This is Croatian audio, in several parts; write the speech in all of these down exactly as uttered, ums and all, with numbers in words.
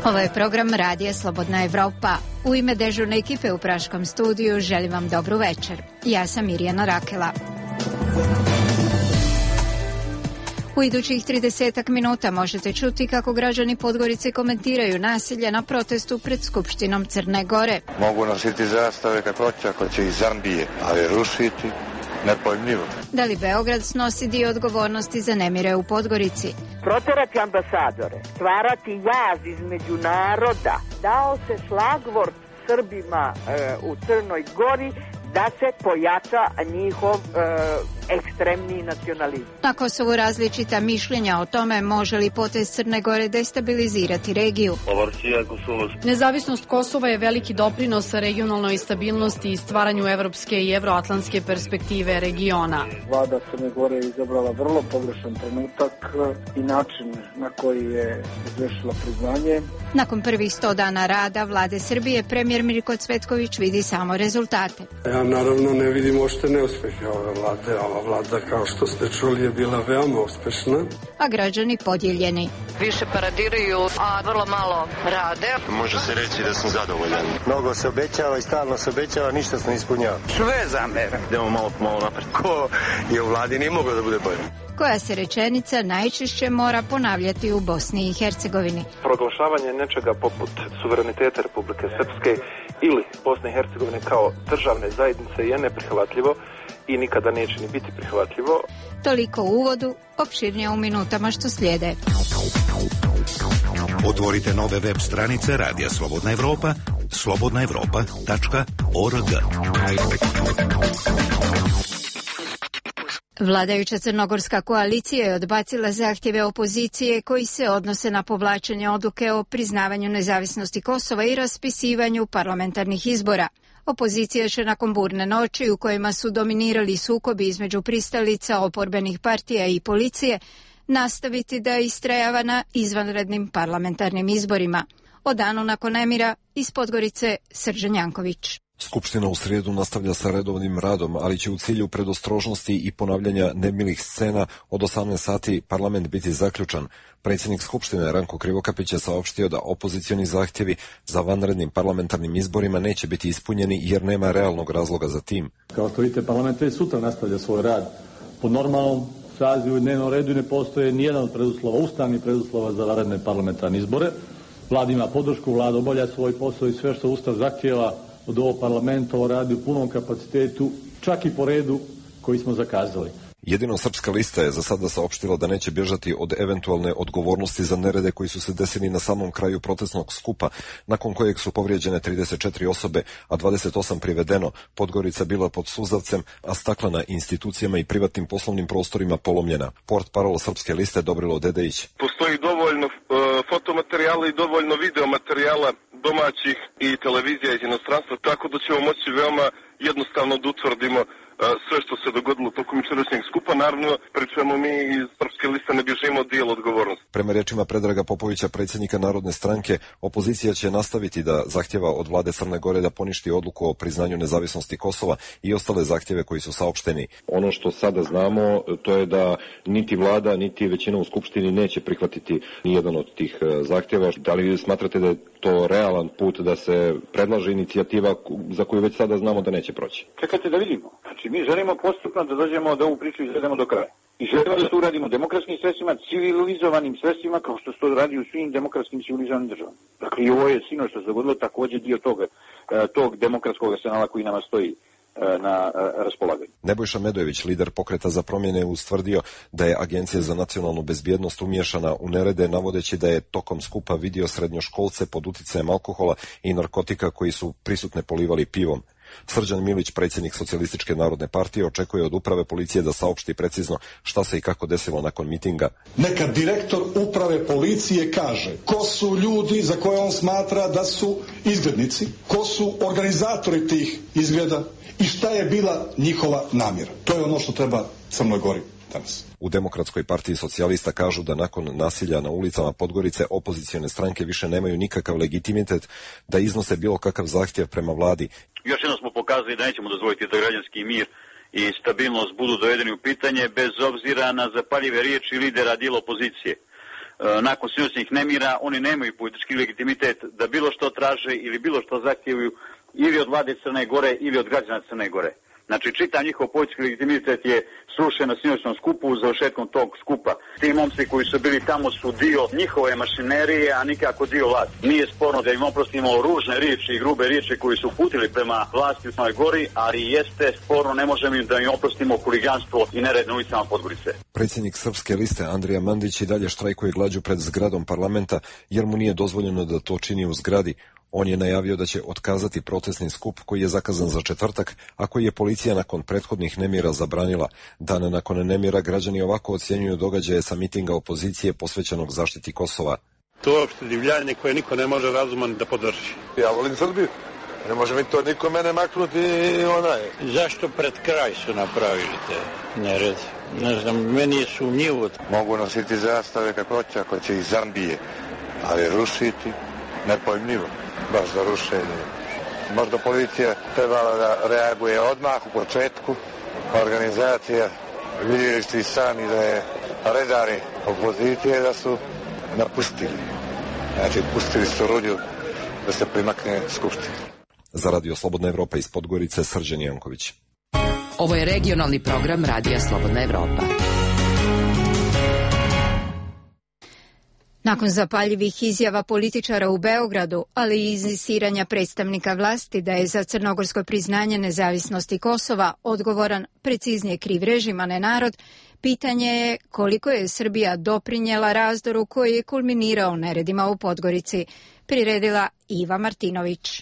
Ovo je program Radija Slobodna Evropa. U ime dežurne ekipe u Praškom studiju želim vam dobru večer. Ja sam Mirjana Rakela. U idućih tridesetak minuta možete čuti kako građani Podgorice komentiraju nasilje na protestu pred Skupštinom Crne Gore. Mogu nositi zastave kako hoće, ako će iz Zambije, ali rušiti nepojmljivo. Da li Beograd snosi dio odgovornosti za nemire u Podgorici? Proterati ambasadore, stvarati jaz između naroda. Dao se šlagvort Srbima e, u Crnoj Gori da se pojača njihov e, ekstremni nacionalizam. Na Kosovu različita mišljenja o tome može li potez Crne Gore destabilizirati regiju. Nezavisnost Kosova je veliki doprinos regionalnoj stabilnosti i stvaranju evropske i evroatlantske perspektive regiona. Vlada Crne Gore je izabrala vrlo pogrešan trenutak i način na koji je izvršila priznanje. Nakon prvih sto dana rada vlade Srbije, premijer Mirko Cvetković vidi samo rezultate. Ja naravno ne vidim uopšte neuspehe ove vlade. Ova vlada, kao što ste čuli, je bila veoma uspešna. A građani podijeljeni. Više paradiraju, a vrlo malo rade. Može se reći da sam zadovoljan. Mnogo se obećava i stalno se obećava, ništa se ne ispunjava. Sve zamera. Idemo malo po malo napred. Ko je u vladi nije moglo da bude bolje. Koja se rečenica najčešće mora ponavljati u Bosni i Hercegovini? Proglašavanje nečega poput suvereniteta Republike Srpske ili Bosne i Hercegovine kao državne zajednice je neprihvatljivo i nikada neće ni biti prihvatljivo. Toliko u uvodu, opširnije u minutama što slijede. Otvorite nove web stranice Radija Slobodna Evropa, slobodna evropa tačka org. Vladajuća crnogorska koalicija je odbacila zahtjeve opozicije koji se odnose na povlačenje odluke o priznavanju nezavisnosti Kosova i raspisivanju parlamentarnih izbora. Opozicija će nakon burne noći u kojima su dominirali sukobi između pristalica oporbenih partija i policije nastaviti da istrajava na izvanrednim parlamentarnim izborima. O danu nakon nemira iz Podgorice Srđan Janković. Skupština u srijedu nastavlja sa redovnim radom, ali će u cilju predostrožnosti i ponavljanja nemilih scena od osamnaest sati parlament biti zaključan. Predsjednik Skupštine Ranko Krivokapić je saopštio da opozicioni zahtjevi za vanrednim parlamentarnim izborima neće biti ispunjeni jer nema realnog razloga za tim. Kao što vidite, parlament već sutra nastavlja svoj rad po normalnom sazivu i dnevnom redu i ne postoje nijedan od preduslova, ustavnih preduslova za vanredne parlamentarne izbore. Vlada ima podršku, vlada obavlja svoj posao i sve što Ustav zahtjeva od ovog parlamenta radi u punom kapacitetu, čak i po redu koji smo zakazali. Jedino Srpska lista je za sada saopštila da neće bježati od eventualne odgovornosti za nerede koji su se desili na samom kraju protestnog skupa, nakon kojeg su povrijeđene trideset četiri osobe, a dvadeset osam privedeno, Podgorica bila pod suzavcem, a stakla na institucijama i privatnim poslovnim prostorima polomljena. Portparol Srpske liste Dobrilo Dedejić. Postoji dovoljno uh, fotomaterijala i dovoljno videomaterijala domaćih i televizija iz inostranstva, tako da ćemo moći veoma jednostavno da utvrdimo sve što se dogodilo tokom jučerašnjeg skupa, naravno, pri čemu mi iz Srpske liste ne bježimo od dijela odgovornosti. Prema rečima Predraga Popovića, predsjednika Narodne stranke, opozicija će nastaviti da zahtjeva od vlade Crne Gore da poništi odluku o priznanju nezavisnosti Kosova i ostale zahtjeve koji su saopšteni. Ono što sada znamo, to je da niti vlada, niti većina u Skupštini neće prihvatiti nijedan od tih zahtjeva. Da li smatrate da je to realan put da se predlaže inicijativa za koju već sada znamo da neće proći? Čekajte da vidimo. Znači, mi želimo postupno da dođemo da ovu priču izvedemo do kraja. I želimo da to uradimo demokratskim sredstvima, civilizovanim sredstvima, kao što se to radi u svim demokratskim civilizovanim državama. Dakle, i ovo je sino što se dogodilo također dio tog, tog demokratskog arsenala koji nama stoji na raspolaganju. Nebojša Medojević, lider Pokreta za promjene, ustvrdio da je Agencija za nacionalnu bezbjednost umiješana u nerede, navodeći da je tokom skupa vidio srednjoškolce pod uticajem alkohola i narkotika koji su prisutne polivali pivom. Srđan Milić, predsjednik Socijalističke narodne partije, očekuje od uprave policije da saopšti precizno šta se i kako desilo nakon mitinga. Neka direktor uprave policije kaže ko su ljudi za koje on smatra da su izgrednici, ko su organizatori tih izgreda i šta je bila njihova namjera. To je ono što treba Crnoj Gori danas. U Demokratskoj partiji socijalista kažu da nakon nasilja na ulicama Podgorice opozicione stranke više nemaju nikakav legitimitet da iznose bilo kakav zahtjev prema vladi. Još jednom smo pokazali da nećemo dozvoliti da građanski mir i stabilnost budu dovedeni u pitanje bez obzira na zapaljive riječi lidera dijela opozicije. nakon sinoćnih nemira, oni nemaju politički legitimitet da bilo što traže ili bilo što zahtijevaju ili od vlade Crne Gore ili od građana Crne Gore. Znači, čitav njihov politički legitimitet je srušen na sinoćnom skupu, završetkom tog skupa. Ti momci koji su bili tamo su dio njihove mašinerije, a nikako dio vlasti. Nije sporno da im oprostimo ružne riječi i grube riječi koji su uputili prema vlasti u Crnoj Gori, ali jeste sporno, ne možemo im da im oprostimo huliganstvo i nered na ulicama Podgorice. Predsjednik Srpske liste Andrija Mandić i dalje štrajkuje glađu pred zgradom parlamenta jer mu nije dozvoljeno da to čini u zgradi. On je najavio da će otkazati protestni skup koji je zakazan za četvrtak, a koji je policija nakon prethodnih nemira zabranila. Dan nakon nemira građani ovako ocjenjuju događaje sa mitinga opozicije posvećenog zaštiti Kosova. To je uopšte divljanje koje niko ne može razuman da podrži. Ja volim Srbiju. Ne može mi to niko mene maknuti i onaj. Zašto pred kraj su napravili te nered? Ne znam, meni je sumnjivo. Mogu nositi zastave kako hoće, ako će iz Zambije, ali rušiti nepojmljivo. Baš za rušenje. Možda policija trebala da reaguje odmah u početku. Organizacija, vidjeli ste i sami da je redari opozicije da su napustili. Znači, pustili su Rudju da se primakne Skupštini. Za Radio Slobodna Evropa iz Podgorice, Srđan Janković. Ovo je regionalni program Radija Slobodna Evropa. Nakon zapaljivih izjava političara u Beogradu, ali i insistiranja predstavnika vlasti da je za crnogorsko priznanje nezavisnosti Kosova odgovoran preciznije kriv režim, a ne narod, pitanje je koliko je Srbija doprinjela razdoru koji je kulminirao neredima u Podgorici, priredila Iva Martinović.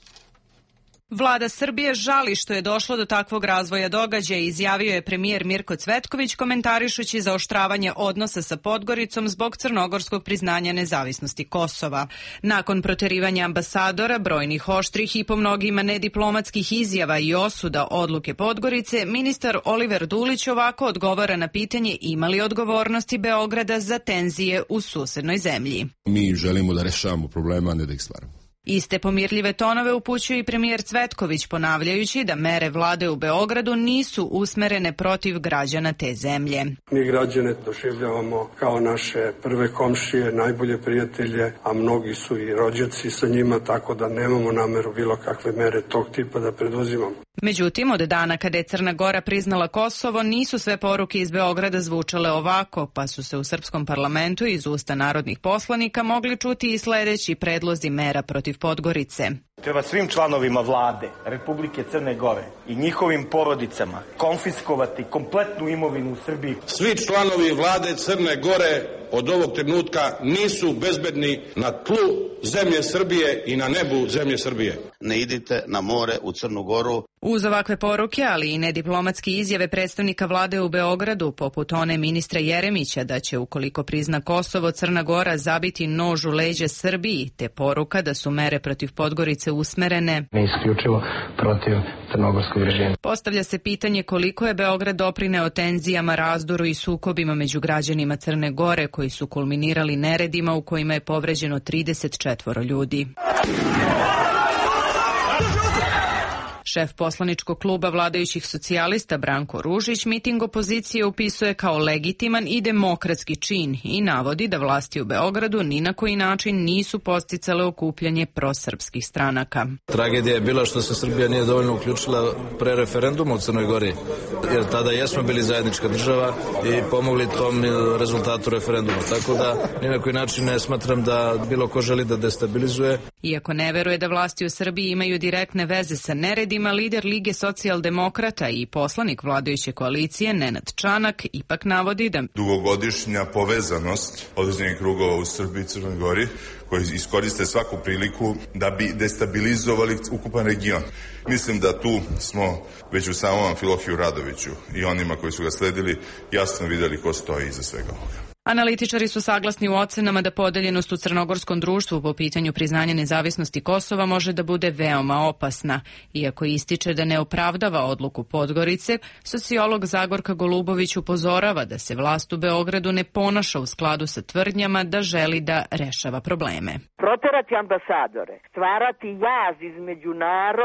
Vlada Srbije žali što je došlo do takvog razvoja događaja, izjavio je premijer Mirko Cvetković komentarišući zaoštravanje odnosa sa Podgoricom zbog crnogorskog priznanja nezavisnosti Kosova. Nakon proterivanja ambasadora, brojnih oštrih i po mnogima nediplomatskih izjava i osuda odluke Podgorice, ministar Oliver Dulić ovako odgovara na pitanje ima li odgovornosti Beograda za tenzije u susednoj zemlji. Mi želimo da rešavamo problema, a ne da ih stvaramo. Iste pomirljive tonove upućuje i premijer Cvetković, ponavljajući da mere vlade u Beogradu nisu usmerene protiv građana te zemlje. Mi građane doživljavamo kao naše prve komšije, najbolje prijatelje, a mnogi su i rođaci sa njima, tako da nemamo nameru bilo kakve mere tog tipa da preduzimamo. Međutim, od dana kada je Crna Gora priznala Kosovo, nisu sve poruke iz Beograda zvučale ovako, pa su se u srpskom parlamentu iz usta narodnih poslanika mogli čuti i sledeći predlozi mera protiv Podgorice. Treba svim članovima vlade Republike Crne Gore i njihovim porodicama konfiskovati kompletnu imovinu u Srbiji. Svi članovi vlade Crne Gore od ovog trenutka nisu bezbedni na tlu zemlje Srbije i na nebu zemlje Srbije. Ne idite na more u Crnu Goru. Uz ovakve poruke, ali i nediplomatske izjave predstavnika vlade u Beogradu, poput one ministra Jeremića da će, ukoliko prizna Kosovo, Crna Gora zabiti nož u leđa Srbiji, te poruka da su mere protiv Podgorice usmerene ne isključivo protiv crnogorskog režima. Postavlja se pitanje koliko je Beograd doprineo tenzijama, razdoru i sukobima među građanima Crne Gore koji su kulminirali neredima u kojima je povređeno trideset četvoro ljudi. Šef poslaničkog kluba vladajućih socijalista Branko Ružić miting opozicije upisuje kao legitiman i demokratski čin i navodi da vlasti u Beogradu ni na koji način nisu posticale okupljanje prosrpskih stranaka. Tragedija je bila što se Srbija nije dovoljno uključila pre referenduma u Crnoj Gori, jer tada jesmo bili zajednička država i pomogli tom rezultatu referenduma. Tako da ni na koji način ne smatram da bilo ko želi da destabilizuje. Iako ne veruje da vlasti u Srbiji imaju direktne veze sa neredima, lider Lige socijaldemokrata i poslanik vladajuće koalicije Nenad Čanak ipak navodi da dugogodišnja povezanost određenih krugova u Srbiji i Crnoj Gori koji iskoriste svaku priliku da bi destabilizovali ukupan region. Mislim da tu smo već u samom Amfilohiju Radoviću i onima koji su ga sledili jasno videli ko stoji iza svega ovoga. Analitičari su saglasni u ocenama da podeljenost u crnogorskom društvu po pitanju priznanja nezavisnosti Kosova može da bude veoma opasna. Iako ističe da ne opravdava odluku Podgorice, sociolog Zagorka Golubović upozorava da se vlast u Beogradu ne ponaša u skladu sa tvrdnjama da želi da rešava probleme. Proterati ambasadore, stvarati jaz između naroda,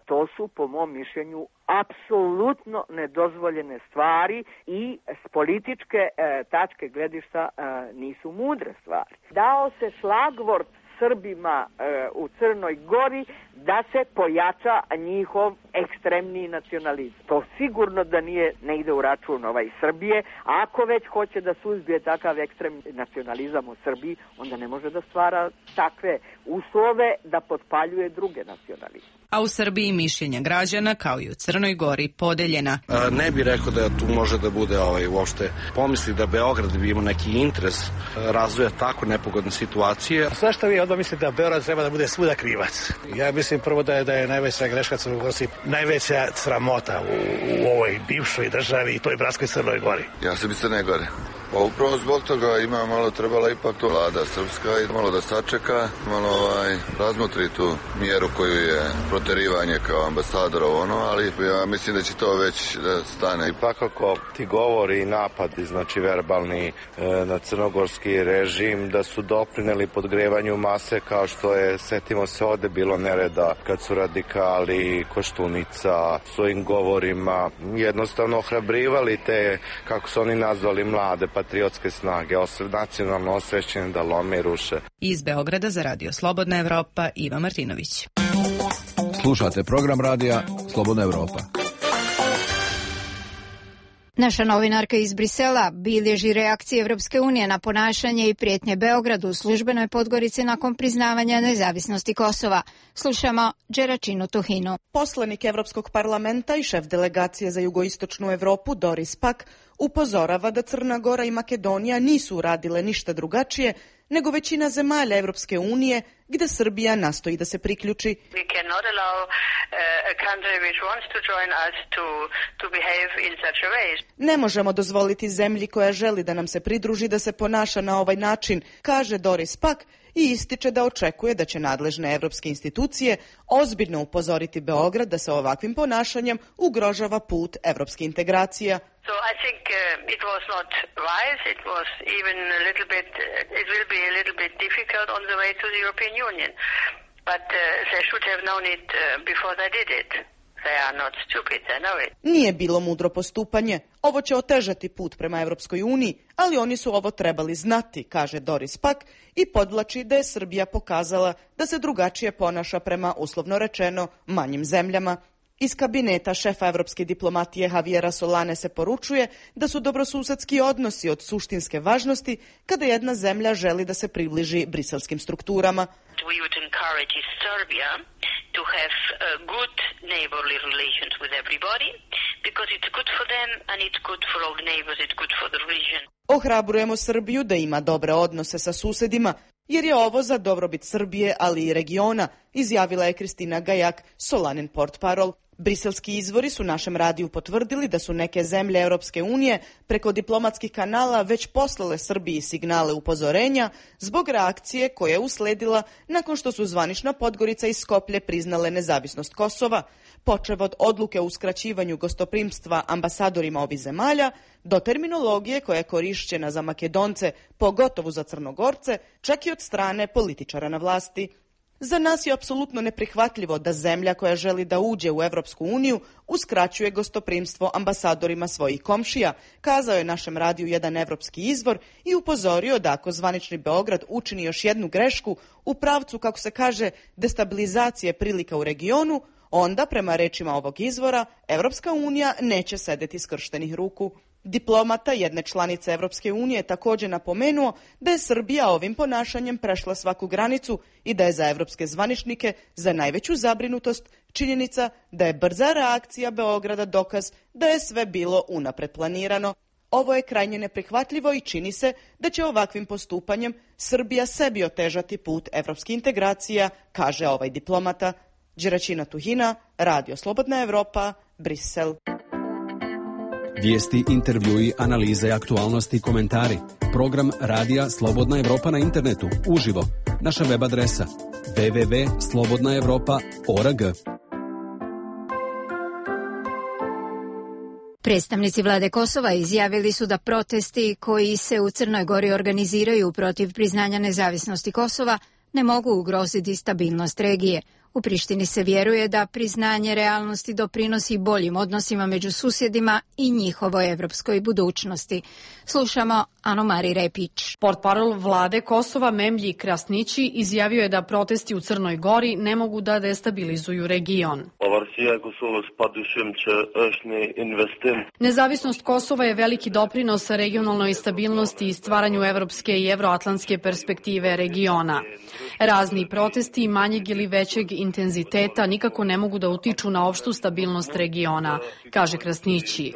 To su, po mom mišljenju, apsolutno nedozvoljene stvari i s političke e, tačke gledišta e, nisu mudre stvari. Dao se šlagvort Srbima e, u Crnoj Gori da se pojača njihov ekstremni nacionalizam. To sigurno da nije, ne ide u račun ovaj Srbije, a ako već hoće da suzbije takav ekstremni nacionalizam u Srbiji, onda ne može da stvara takve uslove da potpaljuje druge nacionalizme. A u Srbiji mišljenja građana, kao i u Crnoj Gori, podeljena. A, ne bih rekao da tu može da bude ovaj, uopšte pomisli da Beograd bi imao neki interes razvoja tako nepogodne situacije. Sve što vi odmah mislite da Beograd treba da bude svuda krivac. Ja mislim prvo da je, da je najveća greška Crnogorci, najveća sramota u, u ovoj bivšoj državi i toj bratskoj Crnoj Gori. Ja sam iz Crne Gore. Pa upravo zbog toga ima malo trebala ipak to vlada srpska i malo da sačeka, malo ovaj, razmotri tu mjeru koju je proterivanje kao ambasadora ono, ali ja mislim da će to već da stane. Ipak ako ti govori i napadi, znači verbalni e, na crnogorski režim, da su doprineli podgrevanju mase kao što je, setimo se, ovde bilo nereda kad su radikali Koštunica svojim govorima jednostavno ohrabrivali te, kako su oni nazvali, mlade patriotske snage, osve, nacionalno osvešćene da lome i ruše. Iz Beograda za Radio Slobodna Evropa, Iva Martinović. Slušate program radija Slobodna Evropa. Naša novinarka iz Brisela bilježi reakcije Evropske unije na ponašanje i prijetnje Beogradu u službenoj Podgorici nakon priznavanja nezavisnosti Kosova. Slušamo Đeračinu Tuhinu. Poslanik Evropskog parlamenta i šef delegacije za jugoistočnu Evropu Doris Pack upozorava da Crna Gora i Makedonija nisu uradile ništa drugačije nego većina zemalja Evropske unije gde Srbija nastoji da se priključi. Ne možemo dozvoliti zemlji koja želi da nam se pridruži da se ponaša na ovaj način, kaže Doris Pack i ističe da očekuje da će nadležne evropske institucije ozbiljno upozoriti Beograd da se ovakvim ponašanjem ugrožava put evropske integracija. So I think uh, it was not wise. It was even a little bit. Uh, it will be a little bit difficult on the way to the European Union, but uh, they should have known it uh, before they did it. They are not stupid, they know it. Nije bilo mudro postupanje. Ovo će otežati put prema Evropskoj uniji, ali oni su ovo trebali znati, kaže Doris Pack i podvlači da je Srbija pokazala da se drugačije ponaša prema, uslovno rečeno, manjim zemljama. Iz kabineta šefa evropske diplomatije Javiera Solane se poručuje da su dobrosusedski odnosi od suštinske važnosti kada jedna zemlja želi da se približi briselskim strukturama. We would encourage Serbia to have uh, good neighborly relations with everybody because it's good for them and it's good for all the neighbors, it's good for the region. Ohrabrujemo Srbiju da ima dobre odnose sa susedima, jer je ovo za dobrobit Srbije, ali i regiona, izjavila je Kristina Gajak, Solanin portparol. Briselski izvori su našem radiju potvrdili da su neke zemlje Europske unije preko diplomatskih kanala već poslale Srbiji signale upozorenja zbog reakcije koja je usledila nakon što su zvanična Podgorica i Skoplje priznale nezavisnost Kosova, počev od odluke o uskraćivanju gostoprimstva ambasadorima ovih zemalja do terminologije koja je korišćena za Makedonce, pogotovo za Crnogorce, čak i od strane političara na vlasti. Za nas je apsolutno neprihvatljivo da zemlja koja želi da uđe u Evropsku uniju uskraćuje gostoprimstvo ambasadorima svojih komšija, kazao je našem radiju jedan evropski izvor i upozorio da ako zvanični Beograd učini još jednu grešku u pravcu, kako se kaže, destabilizacije prilika u regionu, onda, prema rečima ovog izvora, Evropska unija neće sedeti skrštenih ruku. Diplomata jedne članice Evropske unije također napomenuo da je Srbija ovim ponašanjem prešla svaku granicu i da je za evropske zvaničnike za najveću zabrinutost činjenica da je brza reakcija Beograda dokaz da je sve bilo unapred planirano. Ovo je krajnje neprihvatljivo i čini se da će ovakvim postupanjem Srbija sebi otežati put evropskih integracija, kaže ovaj diplomata. Đeračina Tuhina, Radio Slobodna Evropa, Brisel. Vijesti, intervjui, analize, aktualnosti i komentari. Program Radija Slobodna Evropa na internetu, uživo. Naša web adresa w w w tačka slobodna evropa tačka org. Predstavnici vlade Kosova izjavili su da protesti koji se u Crnoj Gori organiziraju protiv priznanja nezavisnosti Kosova ne mogu ugroziti stabilnost regije. U Prištini se vjeruje da priznanje realnosti doprinosi boljim odnosima među susjedima i njihovoj evropskoj budućnosti. Slušamo Anu Mari Repić. Portparol vlade Kosova Memlji Krasnići izjavio je da protesti u Crnoj Gori ne mogu da destabilizuju region. Nezavisnost Kosova je veliki doprinos regionalnoj stabilnosti i stvaranju evropske i evroatlantske perspektive regiona. Razni protesti manjeg ili većeg intenziteta nikako ne mogu da utiču na opštu stabilnost regiona, kaže Krasnići.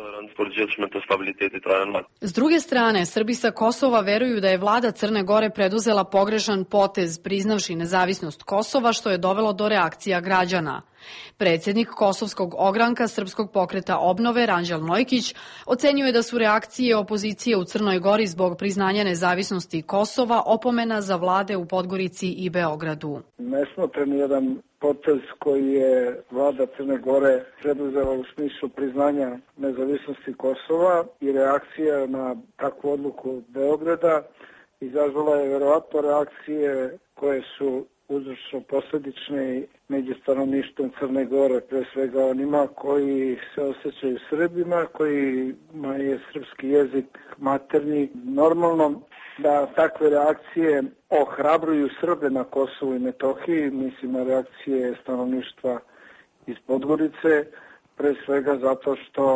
S druge strane, Srbi sa Kosova veruju da je vlada Crne Gore preduzela pogrešan potez priznavši nezavisnost Kosova, što je dovelo do reakcija građana. Predsjednik Kosovskog ogranka Srpskog pokreta obnove Ranđel Nojkić ocenjuje da su reakcije opozicije u Crnoj Gori zbog priznanja nezavisnosti Kosova opomena za vlade u Podgorici i Beogradu. Ne smatram jedan potez koji je vlada Crne Gore preduzela u smislu priznanja nezavisnosti Kosova i reakcija na takvu odluku Beograda izazvala je verovatno reakcije koje su uzročno posledične među stanovništvom Crne Gore, pre svega onima koji se osjećaju Srbima, kojima je srpski jezik maternji. Normalno da takve reakcije ohrabruju Srbe na Kosovu i Metohiji, mislim na reakcije stanovništva iz Podgorice, pre svega zato što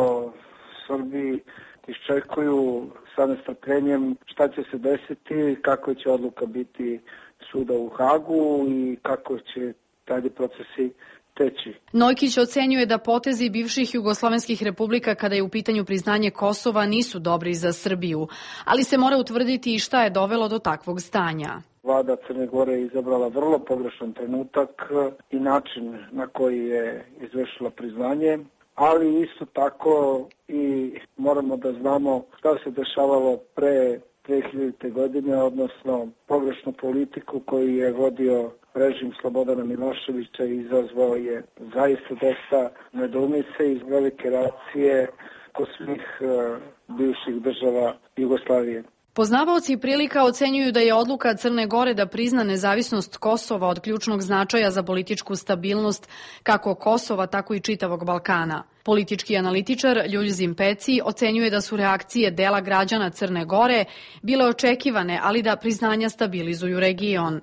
Srbi iščekuju sa nestrpljenjem šta će se desiti, kako će odluka biti suda u Hagu i kako će dalje procesi teći. Nojkić ocenjuje da potezi bivših jugoslovenskih republika kada je u pitanju priznanje Kosova nisu dobri za Srbiju, ali se mora utvrditi i šta je dovelo do takvog stanja. Vlada Crne Gore je izabrala vrlo pogrešan trenutak i način na koji je izvršila priznanje, ali isto tako i moramo da znamo šta se dešavalo pre dve hiljadite. godine, odnosno pogrešnu politiku koju je vodio režim Slobodana Miloševića i izazvao je zaista dosta nedoumice iz velike reakcije kod svih uh, bivših država Jugoslavije. Poznavaoci prilika ocenjuju da je odluka Crne Gore da prizna nezavisnost Kosova od ključnog značaja za političku stabilnost kako Kosova, tako i čitavog Balkana. Politički analitičar Ljuljzim Peci ocenjuje da su reakcije dela građana Crne Gore bile očekivane, ali da priznanja stabilizuju region.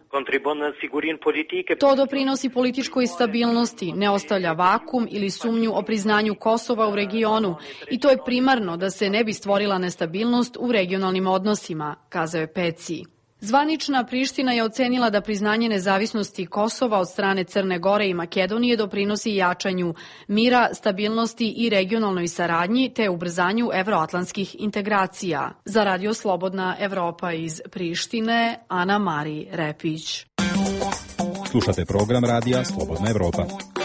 To doprinosi političkoj stabilnosti, ne ostavlja vakum ili sumnju o priznanju Kosova u regionu i to je primarno da se ne bi stvorila nestabilnost u regionalnim odnosima, kazao je Peci. Zvanična Priština je ocenila da priznanje nezavisnosti Kosova od strane Crne Gore i Makedonije doprinosi jačanju mira, stabilnosti i regionalnoj saradnji te ubrzanju evroatlantskih integracija. Za Radio Slobodna Evropa iz Prištine, Ana Mari Repić. Slušate program Radija Slobodna Evropa.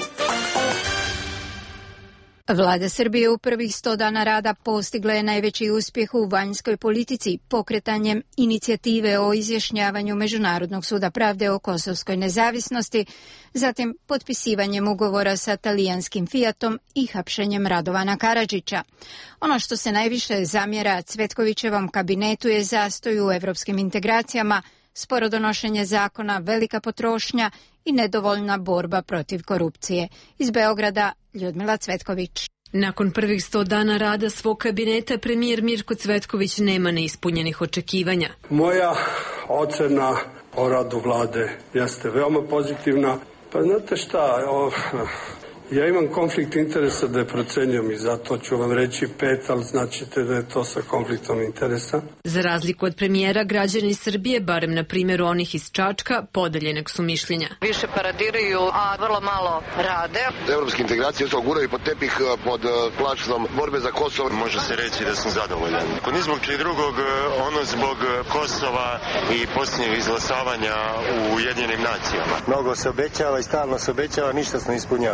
Vlada Srbije u prvih sto dana rada postigla je najveći uspjeh u vanjskoj politici pokretanjem inicijative o izjašnjavanju Međunarodnog suda pravde o kosovskoj nezavisnosti, zatim potpisivanjem ugovora sa talijanskim Fiatom i hapšenjem Radovana Karadžića. Ono što se najviše zamjera Cvetkovićevom kabinetu je zastoj u evropskim integracijama, sporo donošenje zakona, velika potrošnja i nedovoljna borba protiv korupcije. Iz Beograda, Ljudmila Cvetković. Nakon prvih sto dana rada svog kabineta, premijer Mirko Cvetković nema neispunjenih očekivanja. Moja ocena o radu vlade jeste veoma pozitivna. Pa znate šta, o, ja imam konflikt interesa da je procenjam i zato ću vam reći pet, ali značite da je to sa konfliktom interesa. Za razliku od premijera, građani Srbije, barem na primjeru onih iz Čačka, podeljenog su mišljenja. Više paradiraju, a vrlo malo rade. Evropske integracije to guraju pod tepih pod plaštom borbe za Kosovo. Može se reći da sam zadovoljan. Ako ni zbog čeg drugog, ono zbog Kosova i posljednjeg izglasavanja u Ujedinjenim nacijama. Mnogo se obećava i stalno se obećava, ništa se ne ispunjava. Sve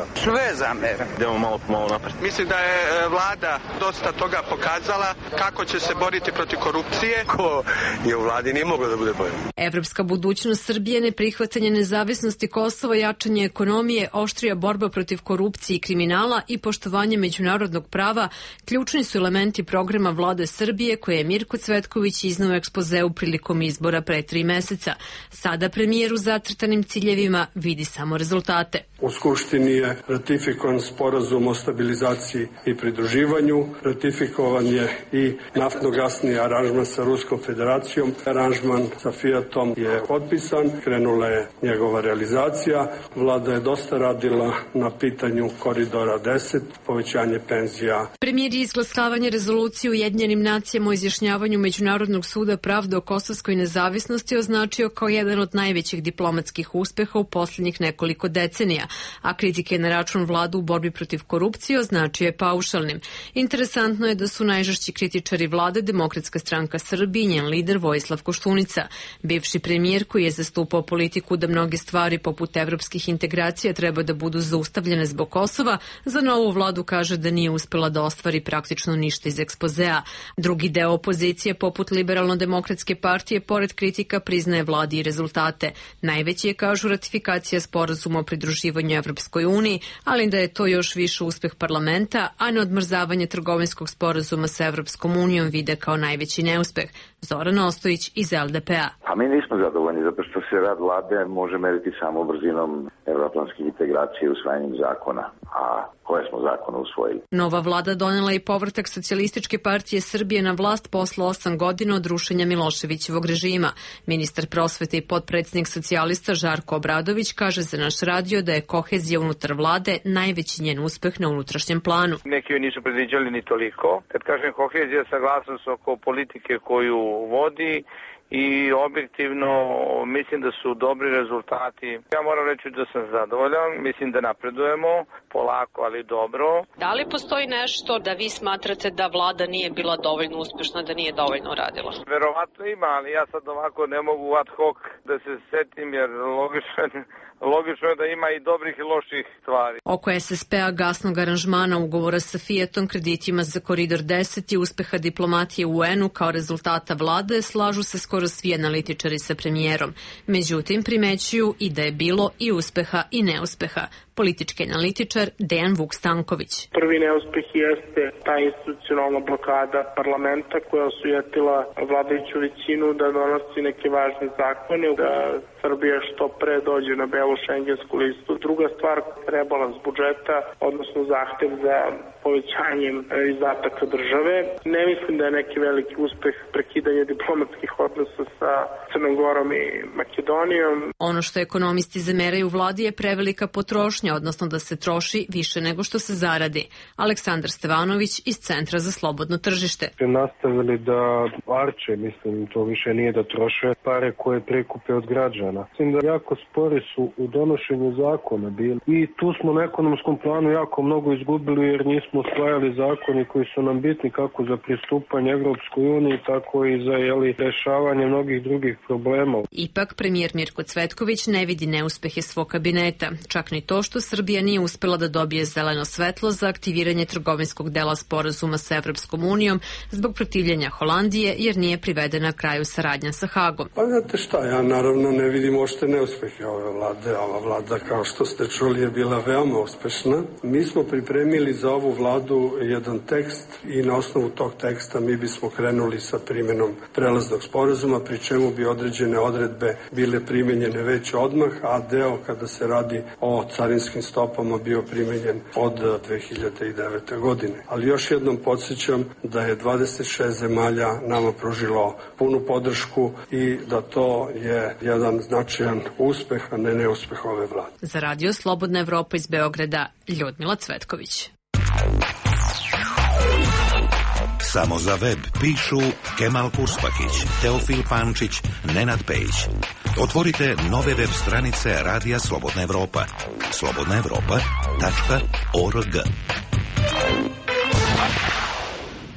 je zameram? Idemo malo po malo napred. Mislim da je vlada dosta toga pokazala kako će se boriti protiv korupcije. Ko je u vladi nije moglo da bude bolje. Evropska budućnost Srbije, neprihvatanje nezavisnosti Kosova, jačanje ekonomije, oštrija borba protiv korupcije i kriminala i poštovanje međunarodnog prava ključni su elementi programa vlade Srbije koje je Mirko Cvetković iznao u ekspozeu prilikom izbora pre tri meseca. Sada premijer u zacrtanim ciljevima vidi samo rezultate. U Skupštini je ratifikovan sporazum o stabilizaciji i pridruživanju, ratifikovan je i naftno-gasni aranžman sa Ruskom federacijom. Aranžman sa Fiatom je potpisan, krenula je njegova realizacija. Vlada je dosta radila na pitanju koridora deset, povećanje penzija. Premijer je izglasavanje rezolucije Ujedinjenim nacijama o izjašnjavanju Međunarodnog suda pravde o kosovskoj nezavisnosti označio kao jedan od najvećih diplomatskih uspeha u posljednjih nekoliko decenija, a kritike na račun vladu u borbi protiv korupcije označio je paušalnim. Interesantno je da su najžešći kritičari vlade Demokratska stranka Srbije i njen lider Vojislav Koštunica. Bivši premijer koji je zastupao politiku da mnoge stvari poput evropskih integracija treba da budu zaustavljene zbog Kosova, za novu vladu kaže da nije uspela da ostvari praktično ništa iz ekspozea. Drugi deo opozicije poput Liberalno-demokratske partije pored kritika priznaje vladi i rezultate. Najveći je, kažu, ratifikacija sporazuma o pridruživanju Evropskoj uniji, ali da je to još više uspeh parlamenta, a ne odmrzavanje trgovinskog sporazuma sa Evropskom unijom vide kao najveći neuspeh. Zoran Ostojić iz L D P-a. A mi nismo zadovoljni zato što se rad vlade može meriti samo brzinom evropskih integracija i usvajanjem zakona. A koje smo zakone usvojili? Nova vlada donela i povratak Socijalističke partije Srbije na vlast posle osam godina od rušenja Miloševićevog režima. Ministar prosvete i potpredsjednik socijalista Žarko Obradović kaže za naš radio da je kohezija unutar vlade najveći njen uspeh na unutrašnjem planu. Neki joj nisu predviđali ni toliko. Kad kažem kohezija, saglasnost oko politike koju vodi i objektivno mislim da su dobri rezultati. Ja moram reći da sam zadovoljan, mislim da napredujemo polako, ali dobro. Da li postoji nešto da vi smatrate da vlada nije bila dovoljno uspešna, da nije dovoljno radila? Verovatno ima, ali ja sad ovako ne mogu ad hoc da se setim jer logično Logično je da ima i dobrih i loših stvari. Oko S S P-a, gasnog aranžmana, ugovora sa Fiatom, kreditima za koridor deset i uspeha diplomatije u U N-u kao rezultata vlade slažu se skoro svi analitičari sa premijerom. Međutim, primećuju i da je bilo i uspeha i neuspeha. Politički analitičar Dejan Vuk Stanković. Prvi neuspeh jeste ta institucionalna blokada parlamenta koja osujetila vladajuću većinu da donosi neke važne zakone, da Srbija što pre dođe na belu šengensku listu. Druga stvar, rebalans budžeta, odnosno zahtev za povećanjem izdataka države. Ne mislim da je neki veliki uspeh prekidanje diplomatskih odnosa sa Crnom Gorom i Makedonijom. Ono što ekonomisti zameraju vladi je prevelika potrošnja, odnosno da se troši više nego što se zaradi. Aleksandar Stevanović iz Centra za slobodno tržište. Nastavili da arče, mislim, to više nije da troše pare koje prikupe od građana. Mislim da jako spori su u donošenju zakona bili. I tu smo na ekonomskom planu jako mnogo izgubili jer nismo usvajali zakoni koji su nam bitni kako za pristupanje Evropskoj uniji, tako i za jeli, rešavanje mnogih drugih problema. Ipak premijer Mirko Cvetković ne vidi neuspehe svog kabineta. Čak ni to što Srbija nije uspela da dobije zeleno svetlo za aktiviranje trgovinskog dela sporazuma sa Evropskom unijom zbog protivljenja Holandije jer nije privedena kraju saradnja sa Hagom. Pa znate šta, ja naravno ne vidim ošte neuspehe ove vlade. Ova vlada, kao što ste čuli, je bila veoma uspešna. Mi smo pripremili za ovu vladu jedan tekst i na osnovu tog teksta mi bismo krenuli sa primjenom prelaznog sporazuma, pri čemu bi određene odredbe bile primenjene već odmah, a deo kada se radi o carinskim stopama bio primenjen od dve hiljade devete. godine. Ali još jednom podsjećam da je dvadeset šest zemalja nama pružilo punu podršku i da to je jedan značajan uspeh, a ne neuspeh ove vlade. Za radio Slobodna Evropa iz Beograda, Ljudmila Cvetković. Samo za web pišu Kemal Kuspakić, Teofil Pančić, Nenad Pejić. Otvorite nove web stranice Radija Slobodna Evropa. slobodna evropa tačka org.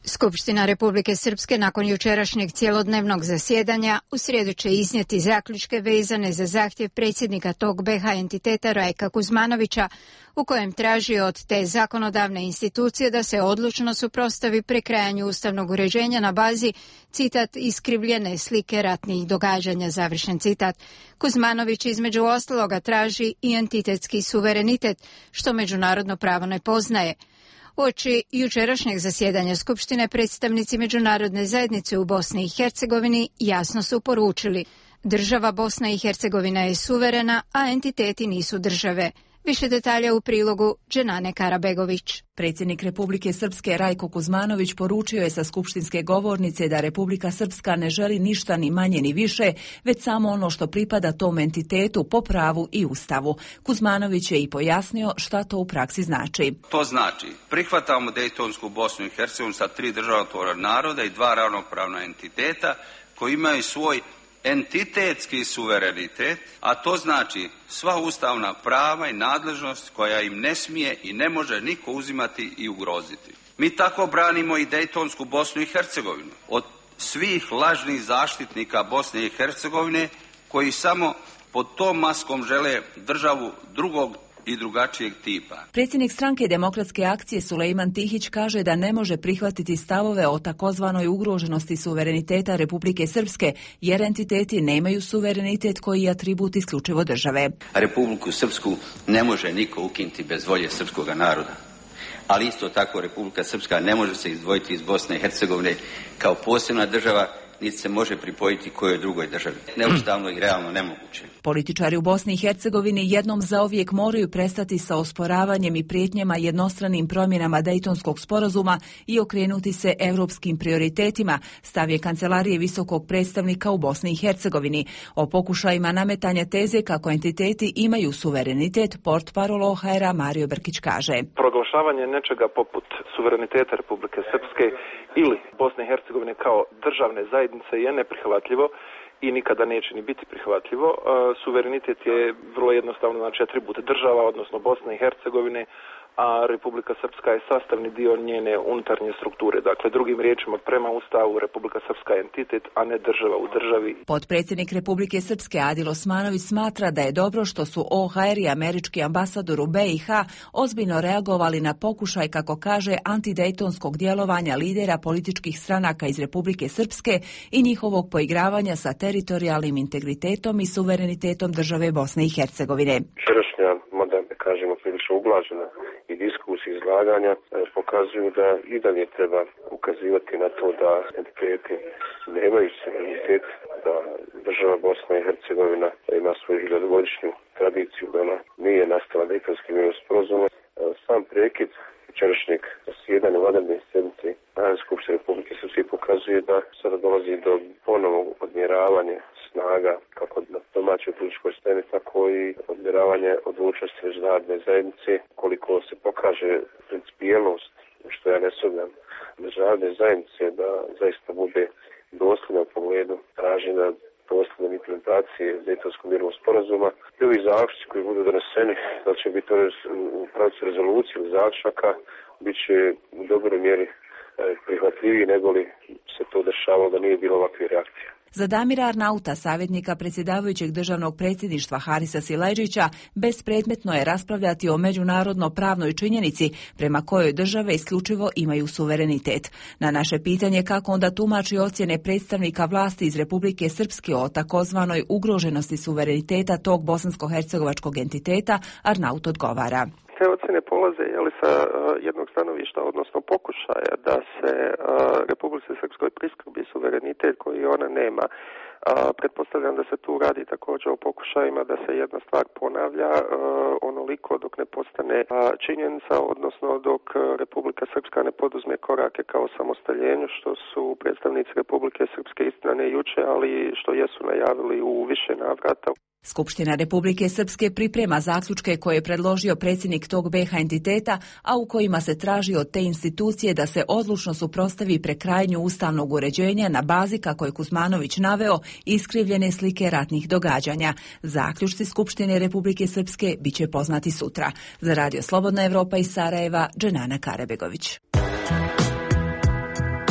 Skupština Republike Srpske nakon jučerašnjeg cjelodnevnog zasjedanja u srijedu će iznijeti zaključke vezane za zahtjev predsjednika tog B H entiteta Rajka Kuzmanovića, u kojem traži od te zakonodavne institucije da se odlučno suprotstavi prekrajanju ustavnog uređenja na bazi, citat, iskrivljene slike ratnih događanja, završen citat. Kuzmanović između ostaloga traži i entitetski suverenitet, što međunarodno pravo ne poznaje. Uoči jučerašnjeg zasjedanja Skupštine predstavnici međunarodne zajednice u Bosni i Hercegovini jasno su poručili: država Bosna i Hercegovina je suverena, a entiteti nisu države. Više detalja u prilogu Dženane Karabegović. Predsjednik Republike Srpske Rajko Kuzmanović poručio je sa skupštinske govornice da Republika Srpska ne želi ništa ni manje ni više, već samo ono što pripada tom entitetu po pravu i ustavu. Kuzmanović je i pojasnio šta to u praksi znači. To znači prihvatamo Dejtonsku Bosnu i Hercegovinu sa tri državotvorna naroda i dva ravnopravna entiteta koji imaju svoj entitetski suverenitet, a to znači sva ustavna prava i nadležnost koja im ne smije i ne može niko uzimati i ugroziti. Mi tako branimo i Dejtonsku Bosnu i Hercegovinu od svih lažnih zaštitnika Bosne i Hercegovine koji samo pod tom maskom žele državu drugog i drugačijeg tipa. Predsjednik stranke Demokratske akcije Sulejman Tihić kaže da ne može prihvatiti stavove o takozvanoj ugroženosti suvereniteta Republike Srpske, jer entiteti nemaju suverenitet koji je atribut isključivo države. Republiku Srpsku ne može niko ukinuti bez volje srpskog naroda. Ali isto tako Republika Srpska ne može se izdvojiti iz Bosne i Hercegovine kao posebna država, niti se može pripojiti kojoj drugoj državi. Neustavno i realno nemoguće. Političari u Bosni i Hercegovini jednom zauvijek moraju prestati sa osporavanjem i prijetnjama jednostranim promjenama Dejtonskog sporazuma i okrenuti se europskim prioritetima, stav je Kancelarije visokog predstavnika u Bosni i Hercegovini. O pokušajima nametanja teze kako entiteti imaju suverenitet, portparol O H R-a Mario Brkić kaže: proglašavanje nečega poput suvereniteta Republike Srpske ili Bosne i Hercegovine kao državne zajednice je neprihvatljivo i nikada neće ni biti prihvatljivo. Suverenitet je vrlo jednostavno, znači atribut država, odnosno Bosne i Hercegovine, a Republika Srpska je sastavni dio njene unutarnje strukture. Dakle, drugim riječima, prema Ustavu Republika Srpska je entitet, a ne država u državi. Potpredsjednik Republike Srpske Adil Osmanović smatra da je dobro što su O H R i američki ambasador u B i H ozbiljno reagovali na pokušaj, kako kaže, antidejtonskog djelovanja lidera političkih stranaka iz Republike Srpske i njihovog poigravanja sa teritorijalnim integritetom i suverenitetom države Bosne i Hercegovine. Včerašnja, mada da kažemo prilično ublažena i diskusije izlaganja pokazuju da i dalje treba ukazivati na to da entiteti nemaju suverenitet, da država Bosna i Hercegovina ima svoju hiljadugodišnju tradiciju, da ona nije nastala Dejtonskim mirovnim sporazumom. Sam prekid včerašnjeg zasjedanja vanredne sjednice Narodne skupštine Republike Srpske pokazuje da sada dolazi do ponovnog odmjeravanja snaga kako na domaćoj političkoj sceni, tako i odmjeravanje odlučnosti međunarodne zajednice. Koliko se pokaže principijelnost, što ja ne sumnjam, međunarodne zajednice da zaista bude dosljedna u pogledu traženja dosljedne implementacije Dejtonskog mirovnog sporazuma i ovi zaključci koji budu doneseni, da će biti u pravcu rezolucije ili zaključaka, bit će u dobroj mjeri prihvatljiviji nego li se to dešavalo da nije bilo ovakve reakcije. Za Damira Arnauta, savjetnika predsjedavajućeg državnog predsjedništva Harisa Sileđića, bespredmetno je raspravljati o međunarodno pravnoj činjenici prema kojoj države isključivo imaju suverenitet. Na naše pitanje kako onda tumači ocjene predstavnika vlasti iz Republike Srpske o takozvanoj ugroženosti suvereniteta tog bosansko-hercegovačkog entiteta, Arnaut odgovara: te ocjene polaze jeli, sa uh, jednog stanovišta, odnosno pokušaja da se uh, Republici Srpskoj priskrbi suverenitet koji ona nema. Uh, pretpostavljam da se tu radi također o pokušajima da se jedna stvar ponavlja uh, onoliko dok ne postane uh, činjenica, odnosno dok uh, Republika Srpska ne poduzme korake kao samostaljenju, što su predstavnici Republike Srpske istina ne juče, ali što jesu najavili u više navrata. Skupština Republike Srpske priprema zaključke koje je predložio predsjednik tog B H entiteta, a u kojima se traži od te institucije da se odlučno suprotstavi prekrajanju ustavnog uređenja na bazi, kako je Kuzmanović naveo, iskrivljene slike ratnih događanja. Zaključci Skupštine Republike Srpske bit će poznati sutra. Za Radio Slobodna Evropa iz Sarajeva, Dženana Karabegović.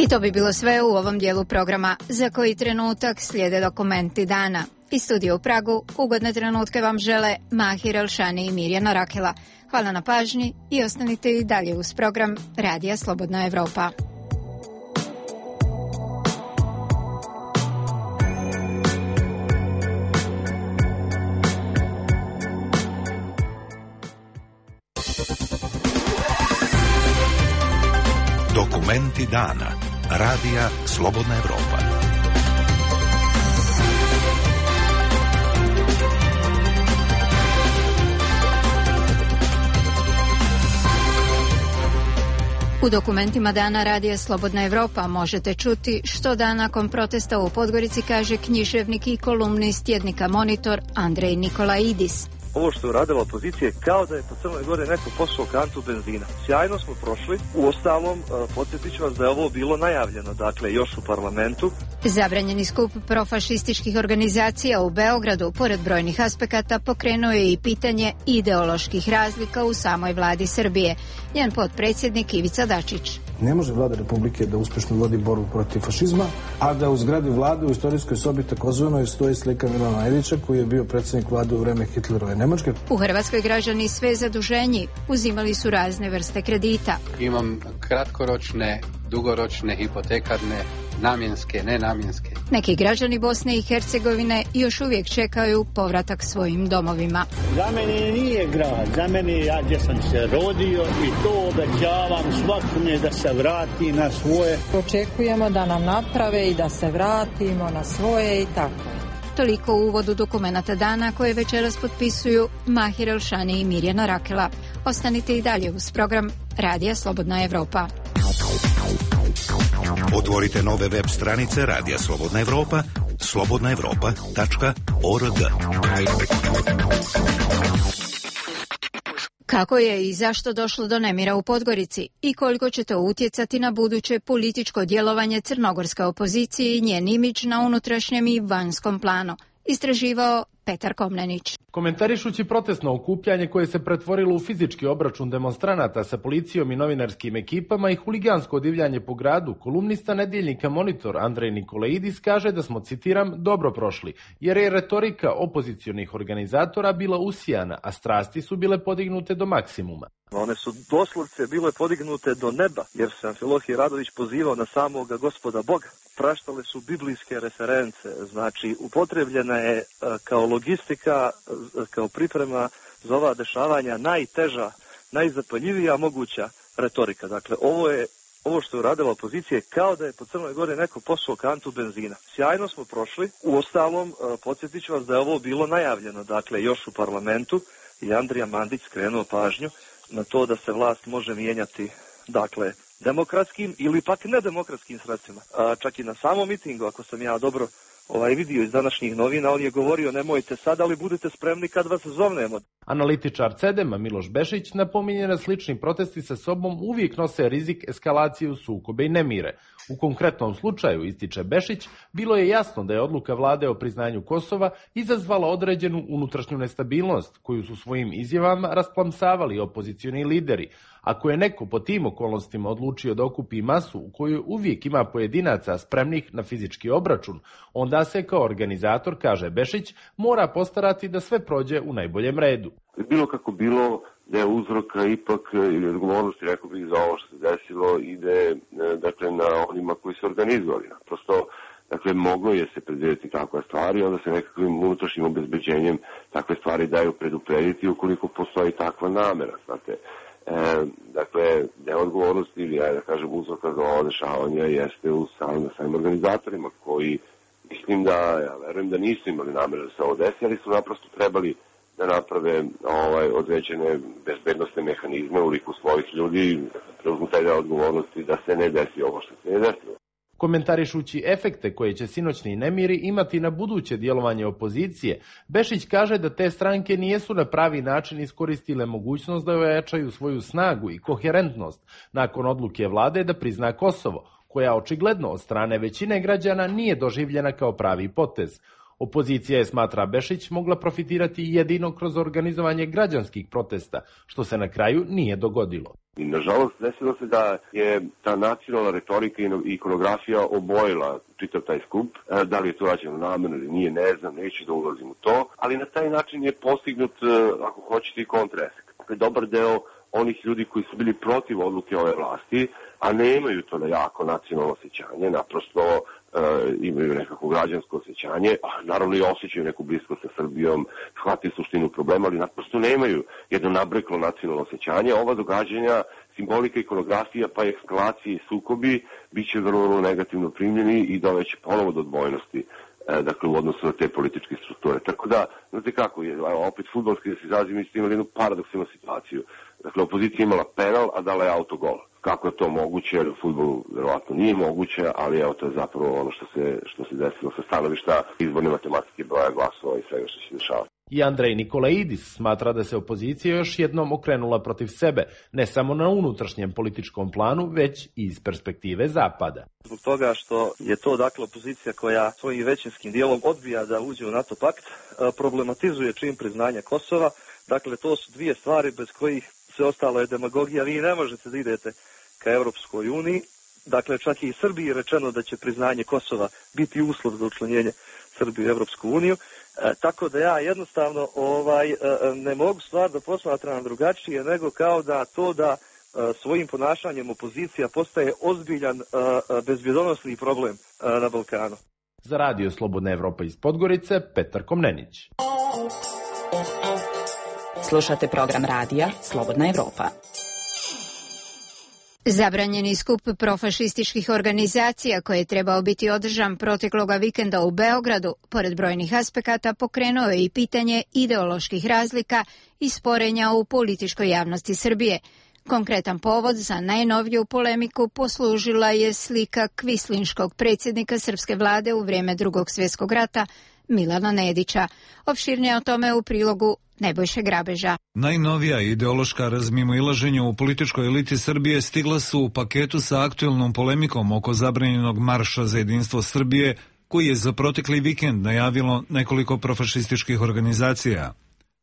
I to bi bilo sve u ovom dijelu programa. Za koji trenutak slijede dokumenti dana. Iz studija u Pragu ugodne trenutke vam žele Mahir Elšani i Mirjana Rakela. Hvala na pažnji i ostanite i dalje uz program Radija Slobodna Evropa. Dokumenti dana. Radija Slobodna Evropa. U dokumentima dana Radija Slobodna Evropa možete čuti što dan nakon protesta u Podgorici kaže književnik i kolumnist tjednika Monitor Andrej Nikolaidis. Ovo što je uradila opozicija je kao da je po Crnoj Gori neko poslao kantu benzina. Sjajno smo prošli. U ostalom, podsjetit ću vas da je ovo bilo najavljeno, dakle, još u parlamentu. Zabranjeni skup profašističkih organizacija u Beogradu, pored brojnih aspekata, pokrenuo je i pitanje ideoloških razlika u samoj vladi Srbije. Njen potpredsjednik Ivica Dačić. Ne može vlada Republike da uspešno vodi borbu protiv fašizma, a da u zgradi vlade u istorijskoj sobi takozvanoj stoji slika Milana Nedića, koji je bio predsjednik vlade u vreme Hitlerove Nemačke. U Hrvatskoj građani sve zaduženji uzimali su razne vrste kredita. Imam kratkoročne, dugoročne, hipotekarne, namjenske, nenamjenske. Neki građani Bosne i Hercegovine još uvijek čekaju povratak svojim domovima. Za mene nije grad, za mene ja gdje sam se rodio i to obećavam svakome da se vrati na svoje. Očekujemo da nam naprave i da se vratimo na svoje i tako. Toliko u uvodu dokumenata dana koje večeras potpisuju Mahir Elšani i Mirjana Rakela. Ostanite i dalje uz program Radija Slobodna Evropa. Otvorite nove web stranice Radija Slobodna Evropa, slobodna evropa tačka org. Kako je i zašto došlo do nemira u Podgorici i koliko će to utjecati na buduće političko djelovanje crnogorske opozicije i njen imidž na unutrašnjem i vanjskom planu, istraživao Petar Komnenić. Komentarišući protestno okupljanje koje se pretvorilo u fizički obračun demonstranata sa policijom i novinarskim ekipama i huligansko divljanje po gradu, kolumnista nedjeljnika Monitor Andrej Nikolaidis kaže da smo, citiram, dobro prošli, jer je retorika opozicionih organizatora bila usijana, a strasti su bile podignute do maksimuma. One su doslovce bile podignute do neba, jer se Amfilohije Radović pozivao na samoga gospoda Boga. Praštale su biblijske reference, znači upotrebljena je kao logistika, kao priprema za ova dešavanja najteža, najzapaljivija moguća retorika. Dakle, ovo je ovo što je uradila opozicija kao da je po Crnoj Gori neko poslao kantu benzina. Sjajno smo prošli. U ostalom, podsjetit ću vas da je ovo bilo najavljeno, dakle, još u parlamentu i Andrija Mandić skrenuo pažnju na to da se vlast može mijenjati, dakle, demokratskim ili pak nedemokratskim sredstvima. A, čak i na samom mitingu, ako sam ja dobro ovaj vidio iz današnjih novina, on je govorio nemojte sad, ali budete spremni kad vas zovnemo. Analitičar Cedema Miloš Bešić napominje da slični protesti sa sobom uvijek nose rizik eskalacije u sukobe i nemire. U konkretnom slučaju, ističe Bešić, bilo je jasno da je odluka vlade o priznanju Kosova izazvala određenu unutrašnju nestabilnost, koju su svojim izjavama rasplamsavali opozicioni lideri. Ako je neko po tim okolnostima odlučio da okupi masu u kojoj uvijek ima pojedinaca spremnih na fizički obračun, onda se kao organizator, kaže Bešić, mora postarati da sve prođe u najboljem redu. Bilo kako bilo, da je uzroka ipak ili odgovornosti, rekao bih, za ovo što se desilo ide, dakle, na onima koji su organizovali. Prosto, dakle, moglo je se predvidjeti takve stvari, onda se nekakvim unutrašnjim obezbeđenjem takve stvari daju preduprediti ukoliko postoji takva namera, znate. E, dakle, neodgovornost ili, ja da kažem, uzroka za ovo dešavanja jeste u samim, samim organizatorima koji, mislim da, ja verujem da nisu imali namere da se ovo desi, ali su naprosto trebali da naprave ovaj, određene bezbednostne mehanizme u liku svojih ljudi, preuzmu taj deo odgovornosti da se ne desi ovo što se ne desilo. Komentarišući efekte koje će sinoćni nemiri imati na buduće djelovanje opozicije, Bešić kaže da te stranke nijesu na pravi način iskoristile mogućnost da ojačaju svoju snagu i koherentnost nakon odluke vlade da prizna Kosovo, koja očigledno od strane većine građana nije doživljena kao pravi potez. Opozicija je, smatra Bešić, mogla profitirati jedino kroz organizovanje građanskih protesta, što se na kraju nije dogodilo. I nažalost desilo se da je ta nacionalna retorika i ikonografija obojila čitav taj skup. Da li je to rađeno namerno ili nije, ne znam, neću da ulazim u to, ali na taj način je postignut, ako hoćete, i kontraefekt. Dobar deo onih ljudi koji su bili protiv odluke ove vlasti, a nemaju to na jako nacionalno osjećanje, naprosto e, imaju nekako građansko osjećanje, a naravno i osjećaju neku bliskost sa Srbijom, shvataju suštinu problema, ali naprosto nemaju jedno nabreklo nacionalno osjećanje. Ova događanja, simbolika, ikonografija, pa i ekskalacije i sukobi bit će vrlo, vrlo negativno primljeni i doveće ponovo do odvojnosti, e, dakle u odnosu na te političke strukture. Tako da, znate kako je, opet fudbalski da se izrazim, mi ste imali jednu paradoksalnu situaciju. Dakle, opozicija imala penal, a dala je autogol. Kako je to moguće? U fudbalu verovatno nije moguće, ali evo to je zapravo ono što se, što se desilo sa stanovišta izborne matematike, broja glasova i svega što se dešava. I Andrej Nikolaidis smatra da se opozicija još jednom okrenula protiv sebe, ne samo na unutrašnjem političkom planu, već i iz perspektive Zapada. Zbog toga što je to, dakle, opozicija koja svojim većinskim dijelom odbija da uđe u NATO pakt, problematizuje čin priznanja Kosova. Dakle, to su dvije stvari bez kojih sve ostalo je demagogija. Vi ne možete da idete ka Europskoj uniji. Dakle, čak i Srbiji je rečeno da će priznanje Kosova biti uslov za učlanjenje Srbije u Europsku uniju. E, tako da ja jednostavno ovaj e, ne mogu stvar da posmatram drugačije nego kao da to da e, svojim ponašanjem opozicija postaje ozbiljan e, bezbjedonosni problem e, na Balkanu. Za Radio Slobodna Evropa iz Podgorice, Petar Komnenić. Slušate program radija Slobodna Evropa. Zabranjeni skup profašističkih organizacija koji je trebao biti održan protekloga vikenda u Beogradu, pored brojnih aspekata, pokrenuo je i pitanje ideoloških razlika i sporenja u političkoj javnosti Srbije. Konkretan povod za najnoviju polemiku poslužila je slika kvislinškog predsjednika srpske vlade u vrijeme Drugog svjetskog rata, Milana Nedića. Opširnije o tome u prilogu Nebojše Grabeža. Najnovija ideološka razmimoilaženja u političkoj eliti Srbije stigla su u paketu sa aktuelnom polemikom oko zabranjenog marša za jedinstvo Srbije, koji je za protekli vikend najavilo nekoliko profašističkih organizacija.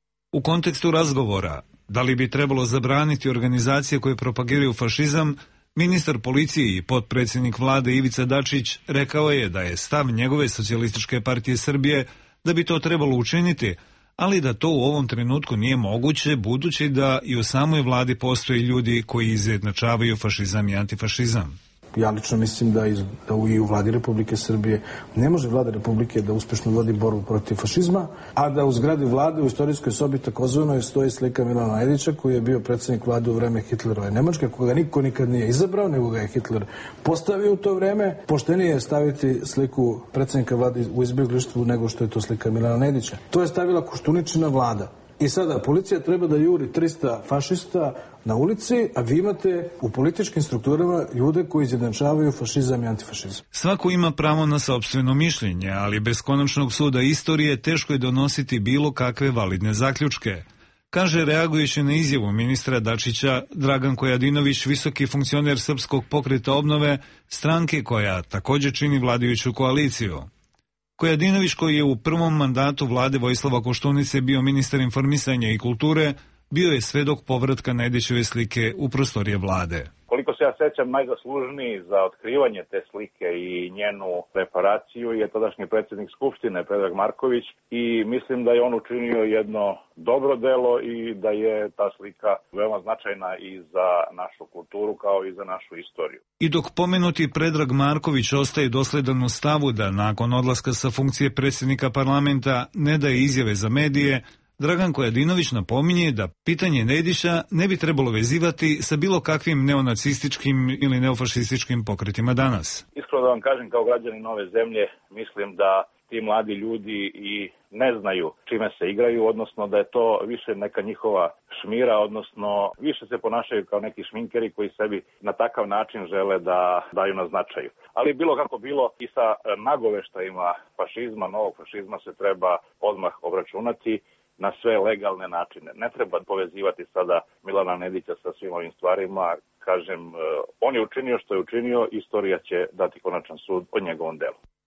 U kontekstu razgovora, da li bi trebalo zabraniti organizacije koje propagiraju fašizam, ministar policije i potpredsjednik vlade Ivica Dačić rekao je da je stav njegove Socijalističke partije Srbije da bi to trebalo učiniti, ali da to u ovom trenutku nije moguće, budući da i u samoj vladi postoje ljudi koji izjednačavaju fašizam i antifašizam. Ja lično mislim da, iz, da i u vladi Republike Srbije ne može vlada Republike da uspešno vodi borbu protiv fašizma, a da u zgradi vlade u istorijskoj sobi takozvanoj stoji slika Milana Nedića, koji je bio predsjednik vlade u vreme Hitlerove Nemačke, koga niko nikad nije izabrao, nego ga je Hitler postavio u to vreme. Poštenije je staviti sliku predsjednika vlade u izbjeglištvu nego što je to slika Milana Nedića. To je stavila Koštuničina vlada. I sada, policija treba da juri trista fašista na ulici, a vi imate u političkim strukturama ljude koji izjednačavaju fašizam i antifašizam. Svako ima pravo na sopstveno mišljenje, ali bez konačnog suda istorije teško je donositi bilo kakve validne zaključke. Kaže, reagujući na izjavu ministra Dačića, Dragan Kojadinović, visoki funkcioner Srpskog pokreta obnove, stranke koja također čini vladajuću koaliciju. Kojadinović, koji je u prvom mandatu vlade Vojislava Koštunice bio ministar informisanja i kulture, bio je svedok povratka Nedićeve slike u prostorije vlade. Koliko se ja sećam, najzaslužniji za otkrivanje te slike i njenu reparaciju je tadašnji predsjednik Skupštine, Predrag Marković, i mislim da je on učinio jedno dobro delo i da je ta slika veoma značajna i za našu kulturu kao i za našu istoriju. I dok pomenuti Predrag Marković ostaje dosledan u stavu da nakon odlaska sa funkcije predsjednika parlamenta ne daje izjave za medije, Dragan Kojadinović napominje da pitanje Nedića ne bi trebalo vezivati sa bilo kakvim neonacističkim ili neofašističkim pokretima danas. Iskreno da vam kažem, kao građanin ove zemlje, mislim da ti mladi ljudi i ne znaju čime se igraju, odnosno da je to više neka njihova šmira, odnosno više se ponašaju kao neki šminkeri koji sebi na takav način žele da daju na značaju. Ali bilo kako bilo, i sa nagoveštajima fašizma, novog fašizma se treba odmah obračunati na sve legalne načine. Ne treba povezivati sada Milana Nedića sa svim ovim stvarima. Kažem, on je učinio što je učinio, istorija će dati konačan sud o njegovom delu.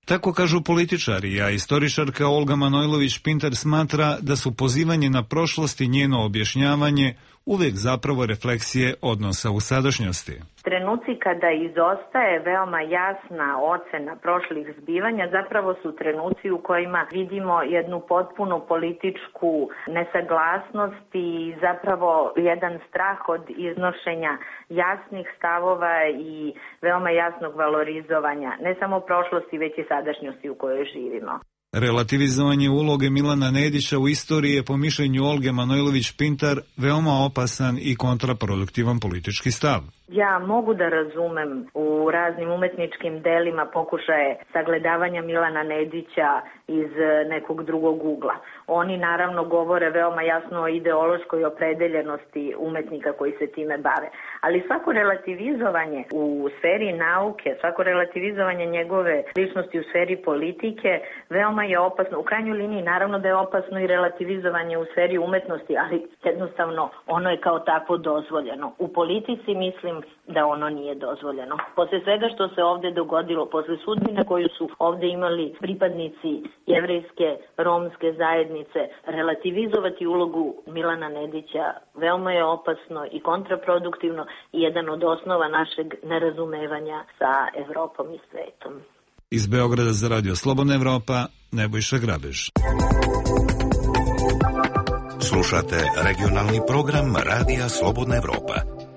Tako kažu političari, a istoričarka Olga Manojlović-Pintar smatra da su pozivanje na prošlost i njeno objašnjavanje uvijek zapravo refleksije odnosa u sadašnjosti. Trenuci kada izostaje veoma jasna ocena prošlih zbivanja zapravo su trenuci u kojima vidimo jednu potpunu političku nesaglasnost i zapravo jedan strah od iznošenja jasnih stavova i veoma jasnog valorizovanja ne samo prošlosti već i sadašnjosti u kojoj živimo. Relativizovanje uloge Milana Nedića u istoriji je po mišljenju Olge Manojlović-Pintar veoma opasan i kontraproduktivan politički stav. Ja mogu da razumem u raznim umetničkim delima pokušaje sagledavanja Milana Nedića iz nekog drugog ugla. Oni naravno govore veoma jasno o ideološkoj opredeljenosti umetnika koji se time bave. Ali svako relativizovanje u sferi nauke, svako relativizovanje njegove ličnosti u sferi politike veoma je opasno. U krajnjoj liniji naravno da je opasno i relativizovanje u sferi umetnosti, ali jednostavno ono je kao takvo dozvoljeno. U politici mislim da ono nije dozvoljeno. Posle svega što se ovde dogodilo, posle sudbine koju su ovde imali pripadnici jevrejske, romske zajednice, relativizovati ulogu Milana Nedića veoma je opasno i kontraproduktivno i jedan od osnova našeg nerazumevanja sa Evropom i svetom. Iz Beograda za Radio Slobodna Evropa, Nebojša Grabež. Slušate regionalni program Radija Slobodna Evropa.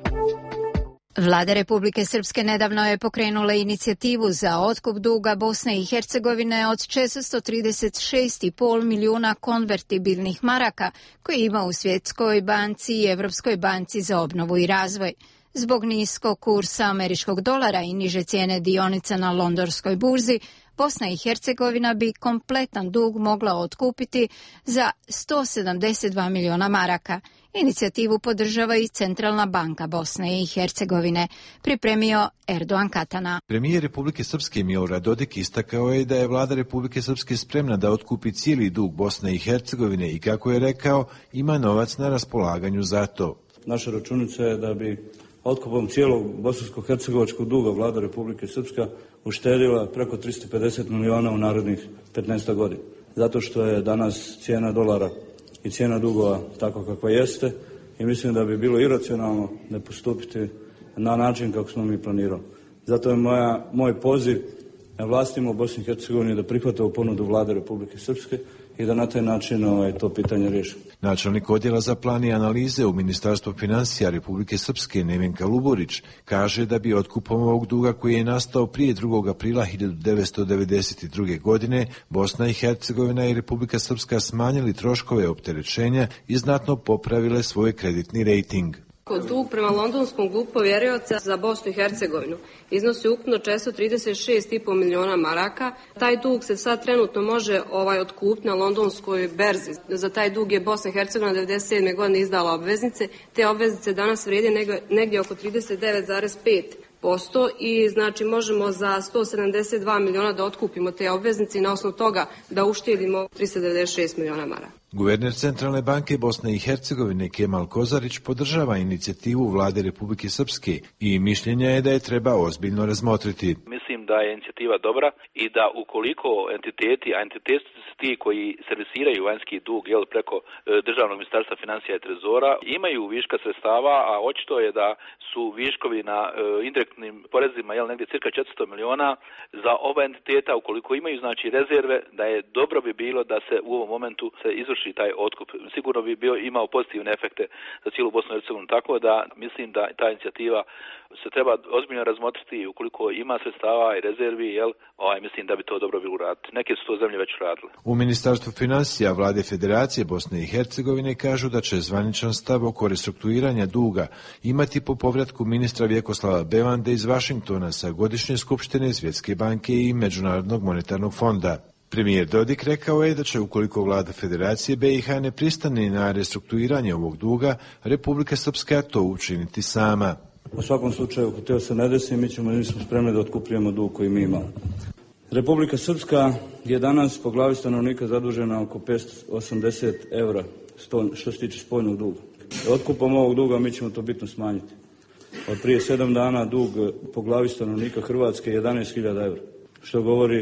Vlada Republike Srpske nedavno je pokrenula inicijativu za otkup duga Bosne i Hercegovine od četiristo trideset šest zarez pet milijuna konvertibilnih maraka koje ima u Svjetskoj banci i Evropskoj banci za obnovu i razvoj. Zbog niskog kursa američkog dolara i niže cijene dionica na londonskoj burzi, Bosna i Hercegovina bi kompletan dug mogla otkupiti za sto sedamdeset dva milijuna maraka. Inicijativu podržava i Centralna banka Bosne i Hercegovine, pripremio Erdogan Katana. Premijer Republike Srpske Milorad Dodik istakao je da je vlada Republike Srpske spremna da otkupi cijeli dug Bosne i Hercegovine i, kako je rekao, ima novac na raspolaganju za to. Naša računica je da bi otkupom cijelog bosansko-hercegovačkog duga vlada Republike Srpska uštedila preko tristo pedeset milijuna u narednih petnaest godina. Zato što je danas cijena dolara i cijena dugova tako kakva jeste i mislim da bi bilo iracionalno ne postupiti na način kako smo mi planirali. Zato je moja, moj poziv vlastima u Bosni i Hercegovini da prihvate u ponudu vlade Republike Srpske i da na taj način ovaj, to pitanje riješi. Načelnik odjela za plan i analize u Ministarstvu financija Republike Srpske Nevenka Luborić kaže da bi otkupom ovog duga koji je nastao prije drugog aprila hiljadu devetsto devedeset druge. godine Bosna i Hercegovina i Republika Srpska smanjili troškove opterećenja i znatno popravile svoj kreditni rejting. Dug prema londonskom klubu povjerioca za Bosnu i Hercegovinu iznosi ukupno četiristo trideset šest zarez pet milijuna maraka. Taj dug se sad trenutno može ovaj otkupiti na londonskoj berzi. Za taj dug je Bosna i Hercegovina devedeset sedme. godine izdala obveznice. Te obveznice danas vrijede negdje, negdje oko trideset devet zarez pet posto i znači možemo za sto sedamdeset dva milijuna da otkupimo te obveznice i na osnovu toga da uštedimo tristo devedeset šest milijuna maraka. Guverner Centralne banke Bosne i Hercegovine Kemal Kozarić podržava inicijativu vlade Republike Srpske i mišljenja je da je treba ozbiljno razmotriti. Mislim da je inicijativa dobra i da ukoliko entiteti, a entiteti su ti koji servisiraju vanjski dug jel, preko e, Državnog ministarstva financija i trezora, imaju viška sredstava, a očito je da su viškovi na e, indirektnim porezima jel, negdje cirka četiristo milijuna za ova entiteta, ukoliko imaju znači rezerve, da je dobro bi bilo da se u ovom momentu se izvrši taj otkup. Sigurno bi bio imao pozitivne efekte za cijelu Bosnu i Hercegovinu, tako da mislim da ta inicijativa se treba ozbiljno razmotriti i ukoliko ima sredstava i rezervi, jel, ovaj, mislim da bi to dobro bilo uraditi. Neke su to zemlje već uradile. U Ministarstvu financija vlade Federacije Bosne i Hercegovine kažu da će zvaničan stav oko restrukturiranja duga imati po povratku ministra Vjekoslava Bevande iz Vašingtona sa godišnje skupštine Svjetske banke i Međunarodnog monetarnog fonda. Premijer Dodik rekao je da će ukoliko vlada Federacije B i H ne pristane na restrukturiranje ovog duga, Republika Srpska to učiniti sama. U svakom slučaju, ako to se ne desi, mi ćemo, mi smo spremni da otkupljujemo dug koji mi imamo. Republika Srpska je danas po glavi stanovnika zadužena oko petsto osamdeset evra što se tiče spoljnog duga. Otkupom ovog duga mi ćemo to bitno smanjiti. Od prije sedam dana dug po glavi stanovnika Hrvatske je jedanaest hiljada evra, što govori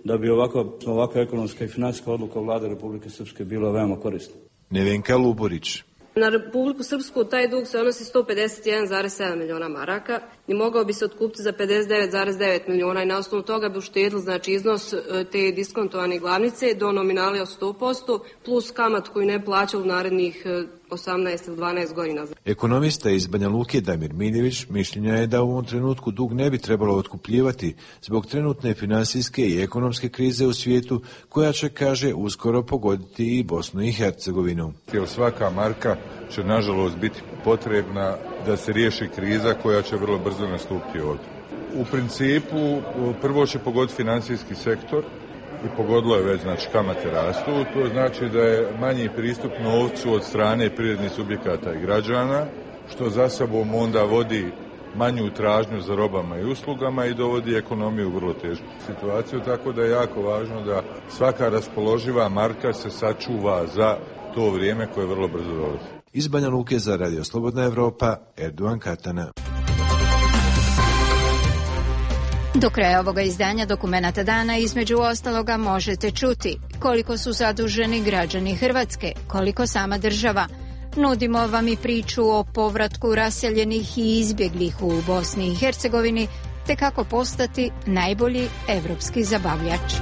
da bi ovakva, ovakva ekonomska i financijska odluka vlade Republike Srpske bila veoma korisna. Nevenka Luborić. Na Republiku Srpsku taj dug se odnosi sto pedeset jedan zarez sedam miliona maraka i mogao bi se otkupiti za pedeset devet zarez devet miliona i na osnovu toga bi uštedili znači iznos te diskontovane glavnice do nominale od sto posto plus kamat koju ne plaća u narednih osamnaest ili dvanaest godina. Ekonomista iz Banja Luke Damir Miljević mišljenja je da u ovom trenutku dug ne bi trebalo otkupljivati zbog trenutne finansijske i ekonomske krize u svijetu koja će, kaže, uskoro pogoditi i Bosnu i Hercegovinu. Svaka marka će nažalost biti potrebna da se riješi kriza koja će vrlo brzo nastupiti ovdje. U principu prvo će pogoditi financijski sektor i pogodilo je već, znači kamate rastu, to znači da je manji pristup novcu od strane privrednih subjekata i građana, što za sobom onda vodi manju tražnju za robama i uslugama i dovodi ekonomiju u vrlo tešku situaciju, tako da je jako važno da svaka raspoloživa marka se sačuva za to vrijeme koje vrlo brzo dolazi. Iz Banja Luke za Radio Slobodna Evropa, Erdogan Katana. Do kraja ovoga izdanja Dokumenata dana između ostaloga možete čuti koliko su zaduženi građani Hrvatske, koliko sama država. Nudimo vam i priču o povratku raseljenih i izbjeglih u Bosni i Hercegovini, te kako postati najbolji evropski zabavljač.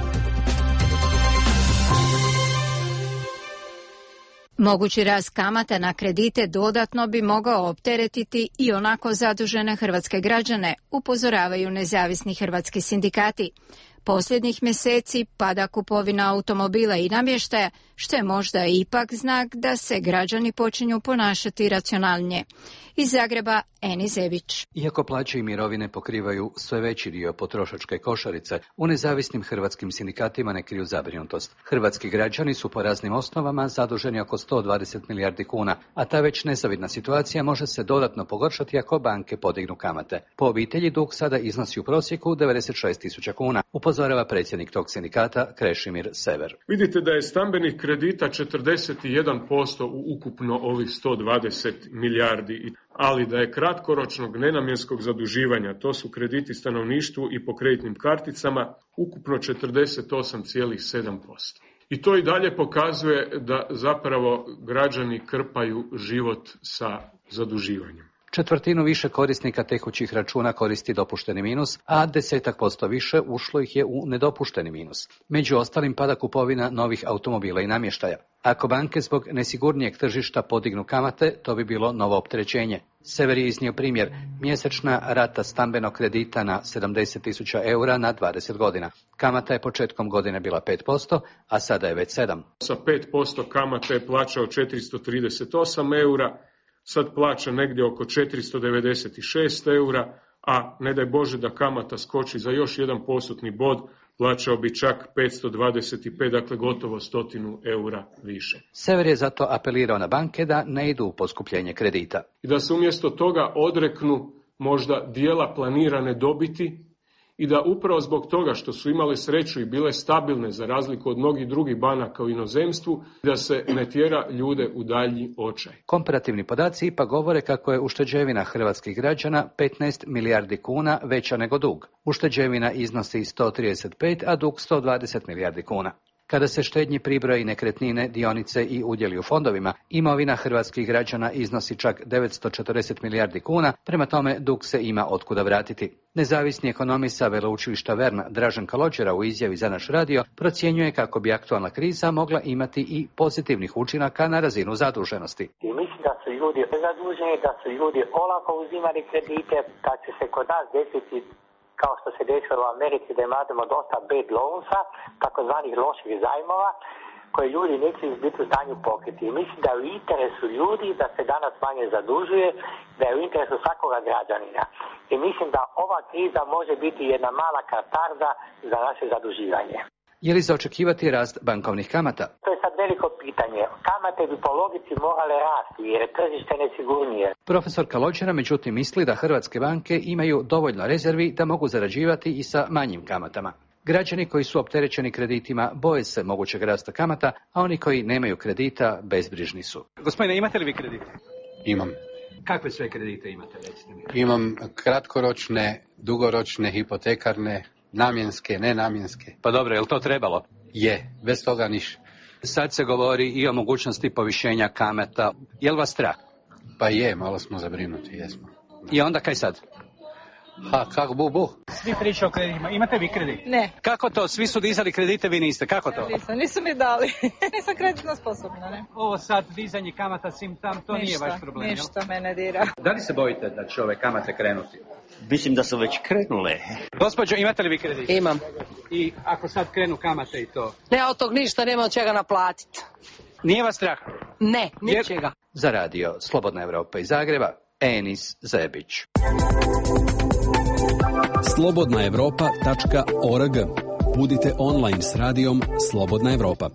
Mogući rast kamata na kredite dodatno bi mogao opteretiti i onako zadužene hrvatske građane, upozoravaju nezavisni hrvatski sindikati. Posljednjih mjeseci pada kupovina automobila i namještaja, što je možda ipak znak da se građani počinju ponašati racionalnije. Iz Zagreba, Eni Zević. Iako plaće i mirovine pokrivaju sve veći dio potrošačke košarice, u nezavisnim hrvatskim sindikatima ne kriju zabrinutost. Hrvatski građani su po raznim osnovama zaduženi oko sto dvadeset milijardi kuna, a ta već nezavidna situacija može se dodatno pogoršati ako banke podignu kamate. Po obitelji dug sada iznosi u prosjeku devedeset šest tisuća kuna, upozorava predsjednik tog sindikata Krešimir Sever. Vidite da je stambenih kredita četrdeset jedan posto u ukupno ovih sto dvadeset milijardi, ali da je kratkoročnog nenamjenskog zaduživanja, to su krediti stanovništvu i po kreditnim karticama, ukupno četrdeset osam zarez sedam posto. I to i dalje pokazuje da zapravo građani krpaju život sa zaduživanjem. Četvrtinu više korisnika tekućih računa koristi dopušteni minus, a desetak posto više ušlo ih je u nedopušteni minus. Među ostalim pada kupovina novih automobila i namještaja. Ako banke zbog nesigurnijeg tržišta podignu kamate, to bi bilo novo opterećenje. Sever je iznio primjer, mjesečna rata stambenog kredita na sedamdeset tisuća eura na dvadeset godina. Kamata je početkom godine bila pet posto, a sada je već sedam posto. Sa pet posto kamata je plaćao četiristo trideset osam eura, sad plaća negdje oko četiristo devedeset šest eura, a ne daj Bože da kamata skoči za još jedan postotni bod, plaćao bi čak petsto dvadeset pet, dakle gotovo stotinu eura više. Sever je zato apelirao na banke da ne idu u poskupljenje kredita. I da se umjesto toga odreknu možda dijela planirane dobiti i da upravo zbog toga što su imale sreću i bile stabilne za razliku od mnogih drugih banaka u inozemstvu, da se ne tjera ljude u dalji očaj. Komparativni podaci ipak govore kako je ušteđevina hrvatskih građana petnaest milijardi kuna veća nego dug. Ušteđevina iznosi sto trideset pet, a dug sto dvadeset milijardi kuna. Kada se štednji pribroji nekretnine, dionice i udjeli u fondovima, imovina hrvatskih građana iznosi čak devetsto četrdeset milijardi kuna, prema tome dug se ima otkuda vratiti. Nezavisni ekonomist sa veleučilišta Vern Dražen Kalođera u izjavi za naš radio procjenjuje kako bi aktualna kriza mogla imati i pozitivnih učinaka na razinu zaduženosti. I mislim da su ljudi zaduženi, da su ljudi olako uzimali kredite, da će se kod nas desiti kao što se desilo u Americi, da imamo dosta bad loansa, takozvanih loših zajmova, koje ljudi neće biti u stanju pokriti. I mislim da je u interesu ljudi da se danas manje zadužuje, da je u interesu svakoga građanina. I mislim da ova kriza može biti jedna mala katarza za naše zaduživanje. Je li za očekivati rast bankovnih kamata? To je sad veliko pitanje. Kamate bi po logici morale rasti jer je tržište nesigurnije. Profesor Kalođera međutim misli da hrvatske banke imaju dovoljno rezervi da mogu zarađivati i sa manjim kamatama. Građani koji su opterećeni kreditima boje se mogućeg rasta kamata, a oni koji nemaju kredita bezbrižni su. Gospodine, imate li vi kredite? Imam. Kakve sve kredite imate, recite mi? Imam kratkoročne, dugoročne, hipotekarne, namjenske, nenamjenske. Pa dobro, je li to trebalo? Je, bez toga niš. Sad se govori i o mogućnosti povišenja kamata. Je li vas strah? Pa je, malo smo zabrinuti, jesmo. I onda kaj sad? Ha, kak bu bu? Svi pričaju o kreditima. Imate vi kredit? Ne. Kako to? Svi su dizali kredite, vi niste. Kako to? Nisam, nisu mi dali. Nisam kreditno sposobna, ne. Ovo sad, dizanje kamata, sim tam, to ništa, nije vaš problem, jel? Ništa, mene dira. Da li se bojite da će ove kamate krenuti? Mislim da su već krenule. Gospođo, imate li vi kredit? Imam. I ako sad krenu kamate i to? Ne, od tog ništa, nema od čega naplatiti. Nije vas strah? Ne, ničega. Za radio Slobodna Evropa iz Zagreba, Enis Zebić. slobodna evropa tačka org. Budite online s radijom Slobodna Evropa.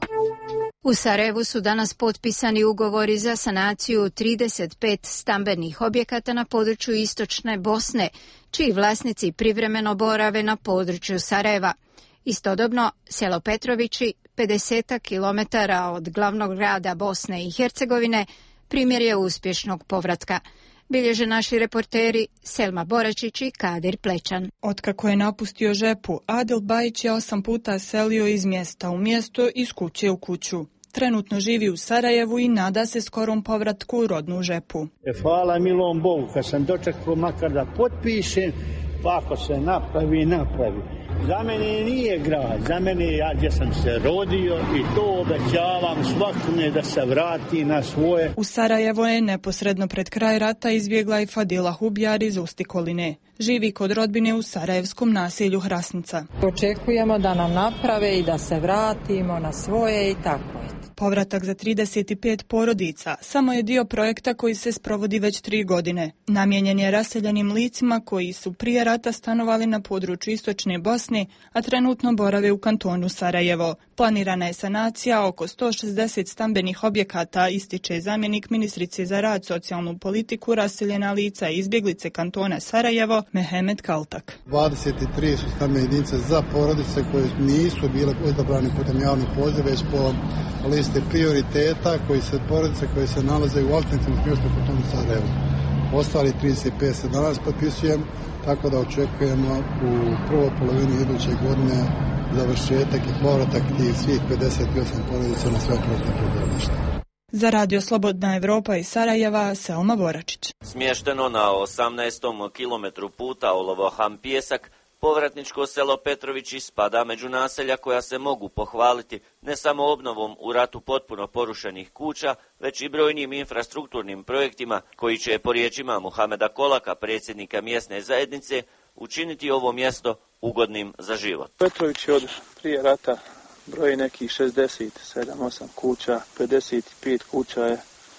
U Sarajevu su danas potpisani ugovori za sanaciju trideset pet stambenih objekata na području istočne Bosne, čiji vlasnici privremeno borave na području Sarajeva. Istodobno, selo Petrovići, pedeset kilometara od glavnog grada Bosne i Hercegovine, primjer je uspješnog povratka. Bilježe naši reporteri Selma Boračić i Kadir Plečan. Otkako je napustio Žepu, Adil Bajić je osam puta selio iz mjesta u mjesto, iz kuće u kuću. Trenutno živi u Sarajevu i nada se skorom povratku u rodnu Žepu. E, hvala milom Bogu, kad sam dočekao makar da potpišem, pa ako se napravi, napravi. Za mene nije grad, za mene ja gdje sam se rodio i to obećavam svakome da se vrati na svoje. U Sarajevo je neposredno pred kraj rata izbjegla i Fadila Hubjar iz Ustikoline. Živi kod rodbine u sarajevskom naselju Hrasnica. Očekujemo da nam naprave i da se vratimo na svoje i tako je. Povratak za trideset pet porodica samo je dio projekta koji se sprovodi već tri godine. Namijenjen je raseljenim licima koji su prije rata stanovali na području istočne Bosne, a trenutno borave u kantonu Sarajevo. Planirana je sanacija oko sto šezdeset stambenih objekata, ističe zamjenik ministrice za rad, socijalnu politiku, raseljena lica i izbjeglice kantona Sarajevo, Mehmet Kaltak. dvadeset tri su stambene jedinice za porodice koje nisu bile odabrane putem javnih poziva, već po liste prioriteta koji se porodice koje se nalaze u alternativnom smještaju u kantonu Sarajevo. Ostali trideset pet se danas potpisujem, tako da očekujemo u prvoj polovini iduće godine završetak i povratak tih svih pedeset osam porodica na sve projektne prebivalište. Za radio Slobodna Evropa iz Sarajeva, Selma Boračić. Smješteno na osamnaestom kilometru puta Olovo-Ham-Pijesak, povratničko selo Petrovići spada među naselja koja se mogu pohvaliti ne samo obnovom u ratu potpuno porušenih kuća, već i brojnim infrastrukturnim projektima koji će, po riječima Muhameda Kolaka, predsjednika mjesne zajednice, učiniti ovo mjesto ugodnim za život. Petrović od prije rata broji nekih šezdeset sedam osam kuća, pedeset pet kuća je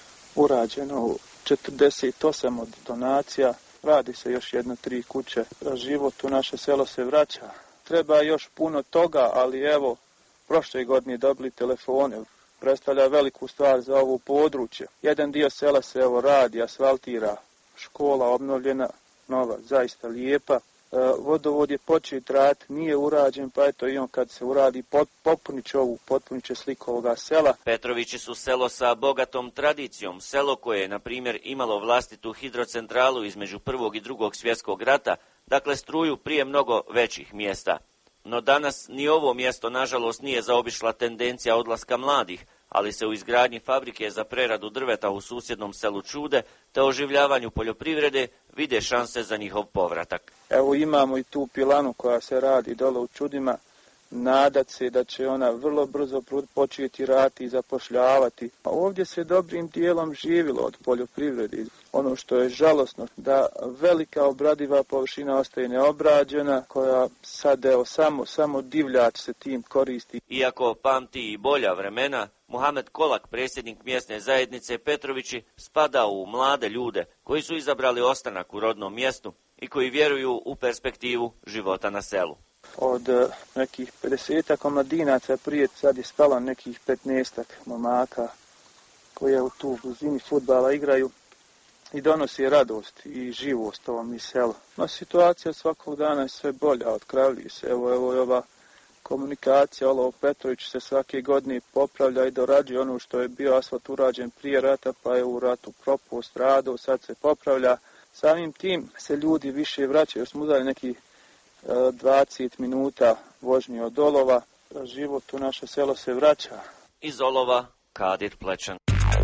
urađeno, četrdeset osam od donacija. Radi se još jedno tri kuće. Život u naše selo se vraća. Treba još puno toga, ali evo, prošle godine dobili telefone. Predstavlja veliku stvar za ovo područje. Jedan dio sela se evo radi, asfaltira, škola obnovljena, nova, zaista lijepa. Vodovod je počet rad, nije urađen, pa eto i on kad se uradi popunit će ovu, potpunit će sliku ovoga sela. Petrovići su selo sa bogatom tradicijom, selo koje je, na primjer, imalo vlastitu hidrocentralu između prvog i drugog svjetskog rata, dakle struju prije mnogo većih mjesta. No danas ni ovo mjesto, nažalost, nije zaobišla tendencija odlaska mladih, ali se u izgradnji fabrike za preradu drveta u susjednom selu Čude te oživljavanju poljoprivrede vide šanse za njihov povratak. Evo imamo i tu pilanu koja se radi dole u Čudima. Nadat se da će ona vrlo brzo početi raditi i zapošljavati. A ovdje se dobrim dijelom živilo od poljoprivrede. Ono što je žalosno, da velika obradiva površina ostaje neobrađena, koja sad evo samo, samo divljač se tim koristi. Iako pamti i bolja vremena, Muhamed Kolak, predsjednik mjesne zajednice Petrovići, spada u mlade ljude koji su izabrali ostanak u rodnom mjestu i koji vjeruju u perspektivu života na selu. Od nekih pedesetak omladinaca prije sad je stalo nekih petnaestak momaka koji u tu blizini fudbala igraju i donosi radost i živost ovom i selu. No situacija svakog dana je sve bolja, otkravljuju se. Evo, evo je ova komunikacija, Olovo Petrović se svake godine popravlja i dorađuje ono što je bio asfalt urađen prije rata, pa je u ratu propao, stradao, sad se popravlja. Samim tim se ljudi više vraćaju, smo uzeli neki dvadeset minuta vožnje od Olova. Život u naše selo se vraća. Iz Olova, Kadir Plečan.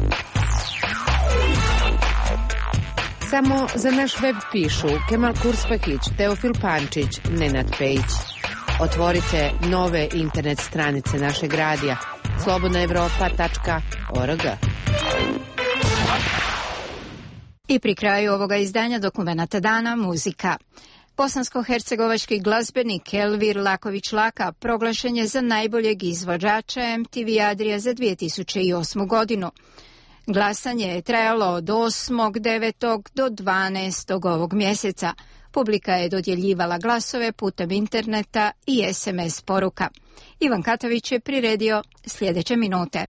Samo za naš web pišu Kemal Kurspakić, Teofil Pančić, Nenad Pejić. Otvorite nove internet stranice našeg radija slobodna evropa tačka org. I pri kraju ovoga izdanja Dokumenata dana muzika. Bosansko-hercegovački glazbenik Elvir Laković Laka proglašen je za najboljeg izvođača M T V Adria za dvije tisuće osmu godinu. Glasanje je trajalo od osmog, devetog do dvanaestog ovog mjeseca. Publika je dodjeljivala glasove putem interneta i es em es poruka. Ivan Katović je priredio sljedeće minute.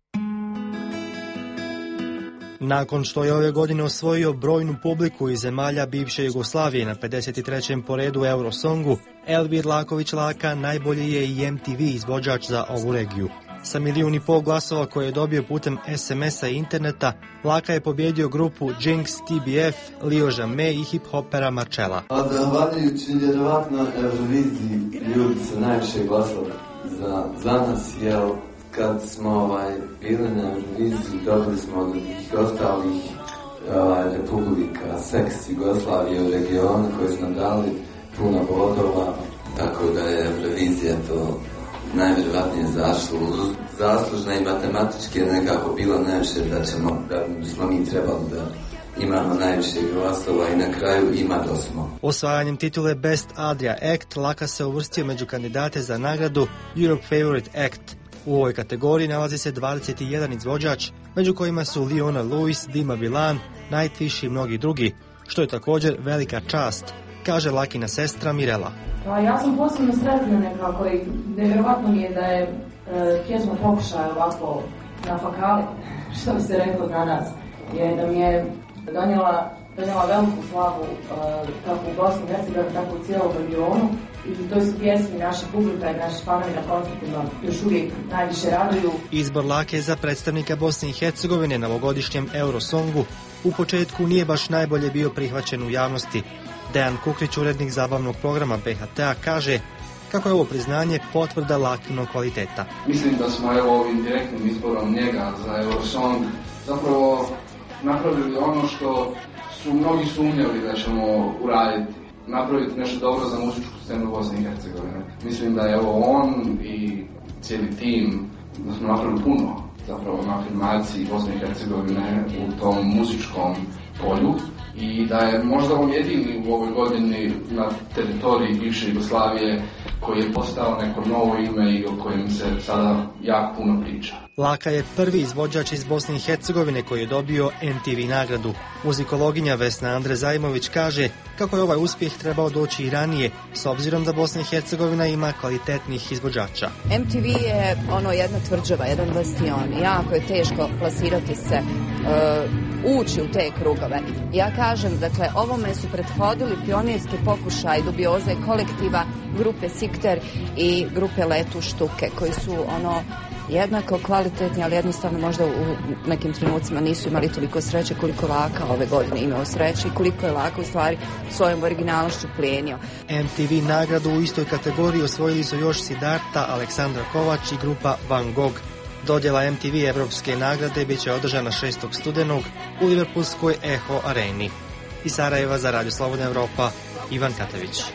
Nakon što je ove godine osvojio brojnu publiku iz zemalja bivše Jugoslavije na pedeset trećem po redu Eurosongu, Elvir Laković Laka najbolji je i M T V izvođač za ovu regiju. Sa milijun i pol glasova koje je dobio putem es em esa i interneta, Laka je pobjedio grupu Jinx, T B F, Lio Žame i hip-hopera Marcella. A zahvaljujući vjerovatno Euroviziji ljudi su najviše glasali za, za nas, jer kad smo ovaj, bili na Euroviziji dobili smo od tih ostalih ovaj, republika, seks Jugoslavije u regionu koji su nam dali puno bodova, tako da je Eurovizija to najvjerovatnije zaslužna i matematički je nekako bilo najviše da ćemo, da smo mi trebali da imamo najviše glasova i na kraju ima da smo. Osvajanjem titule Best Adria Act, Laka se uvrstio među kandidate za nagradu Europe Favorite Act. U ovoj kategoriji nalazi se dvadeset jedan izvođač, među kojima su Leona Lewis, Dima Bilan, Nightwish i mnogi drugi, što je također velika čast, kaže Lakina sestra Mirela. Pa ja sam posebno sretna nekako i nevjerovatno mi je da je e, pjesma pokušaj ovako na fakali, što bi se reklo na nas, je da mi je donijela, donijela veliku slavu e, kako u Bosni i Hercegovini, tako u cijelom regionu. I to su pjesmi naše publika i naši fanovi na koncertima još uvijek najviše raduju. Izbor Lake za predstavnika Bosne i Hercegovine na ovogodišnjem Eurosongu u početku nije baš najbolje bio prihvaćen u javnosti. Dejan Kukrić, urednik zabavnog programa B H T-a, kaže kako je ovo priznanje potvrda Lakinog kvaliteta. Mislim da smo evo ovim direktnim izborom njega za Eurosong zapravo napravili ono što su mnogi sumnjali da ćemo uraditi. Napraviti nešto dobro za muzičku scenu Bosne i Hercegovine. Mislim da je evo on i cijeli tim, da smo napravili puno zapravo na afirmaciji Bosne i Hercegovine u tom muzičkom polju i da je možda on jedini u ovoj godini na teritoriji bivše Jugoslavije koji je postao neko novo ime i o kojem se sada jako puno priča. Laka je prvi izvođač iz Bosne i Hercegovine koji je dobio M T V nagradu. Muzikologinja Vesna Andre Zajmović kaže kako je ovaj uspjeh trebao doći i ranije, s obzirom da Bosna i Hercegovina ima kvalitetnih izvođača. M T V je ono jedna tvrđava, jedan bastion. Jako je teško plasirati se, uh, ući u te krugove. Ja kažem, dakle, ovome su prethodili pionirski pokušaj dubioze kolektiva, grupe Sikter i grupe Letu Štuke, koji su ono jednako kvalitetni, ali jednostavno možda u nekim trenucima nisu imali toliko sreće koliko Laka ove godine imao sreće i koliko je Laka u stvari svojom originalnošću plijenio. M T V nagradu u istoj kategoriji osvojili su još Siddharta, Aleksandra Kovač i grupa Van Gogh. Dodjela M T V evropske nagrade bit će održana šestog studenog u Liverpoolskoj Eho areni. Iz Sarajeva za Radio Slobodna Evropa, Ivan Katavić.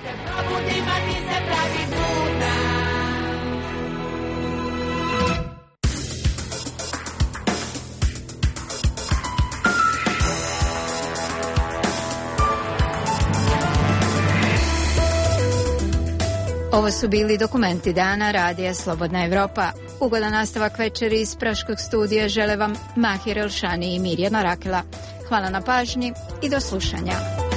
Ovo su bili dokumenti dana Radija Slobodna Evropa. Ugodan nastavak večeri iz Praškog studija žele vam Mahir Elšani i Mirjana Rakela. Hvala na pažnji i do slušanja.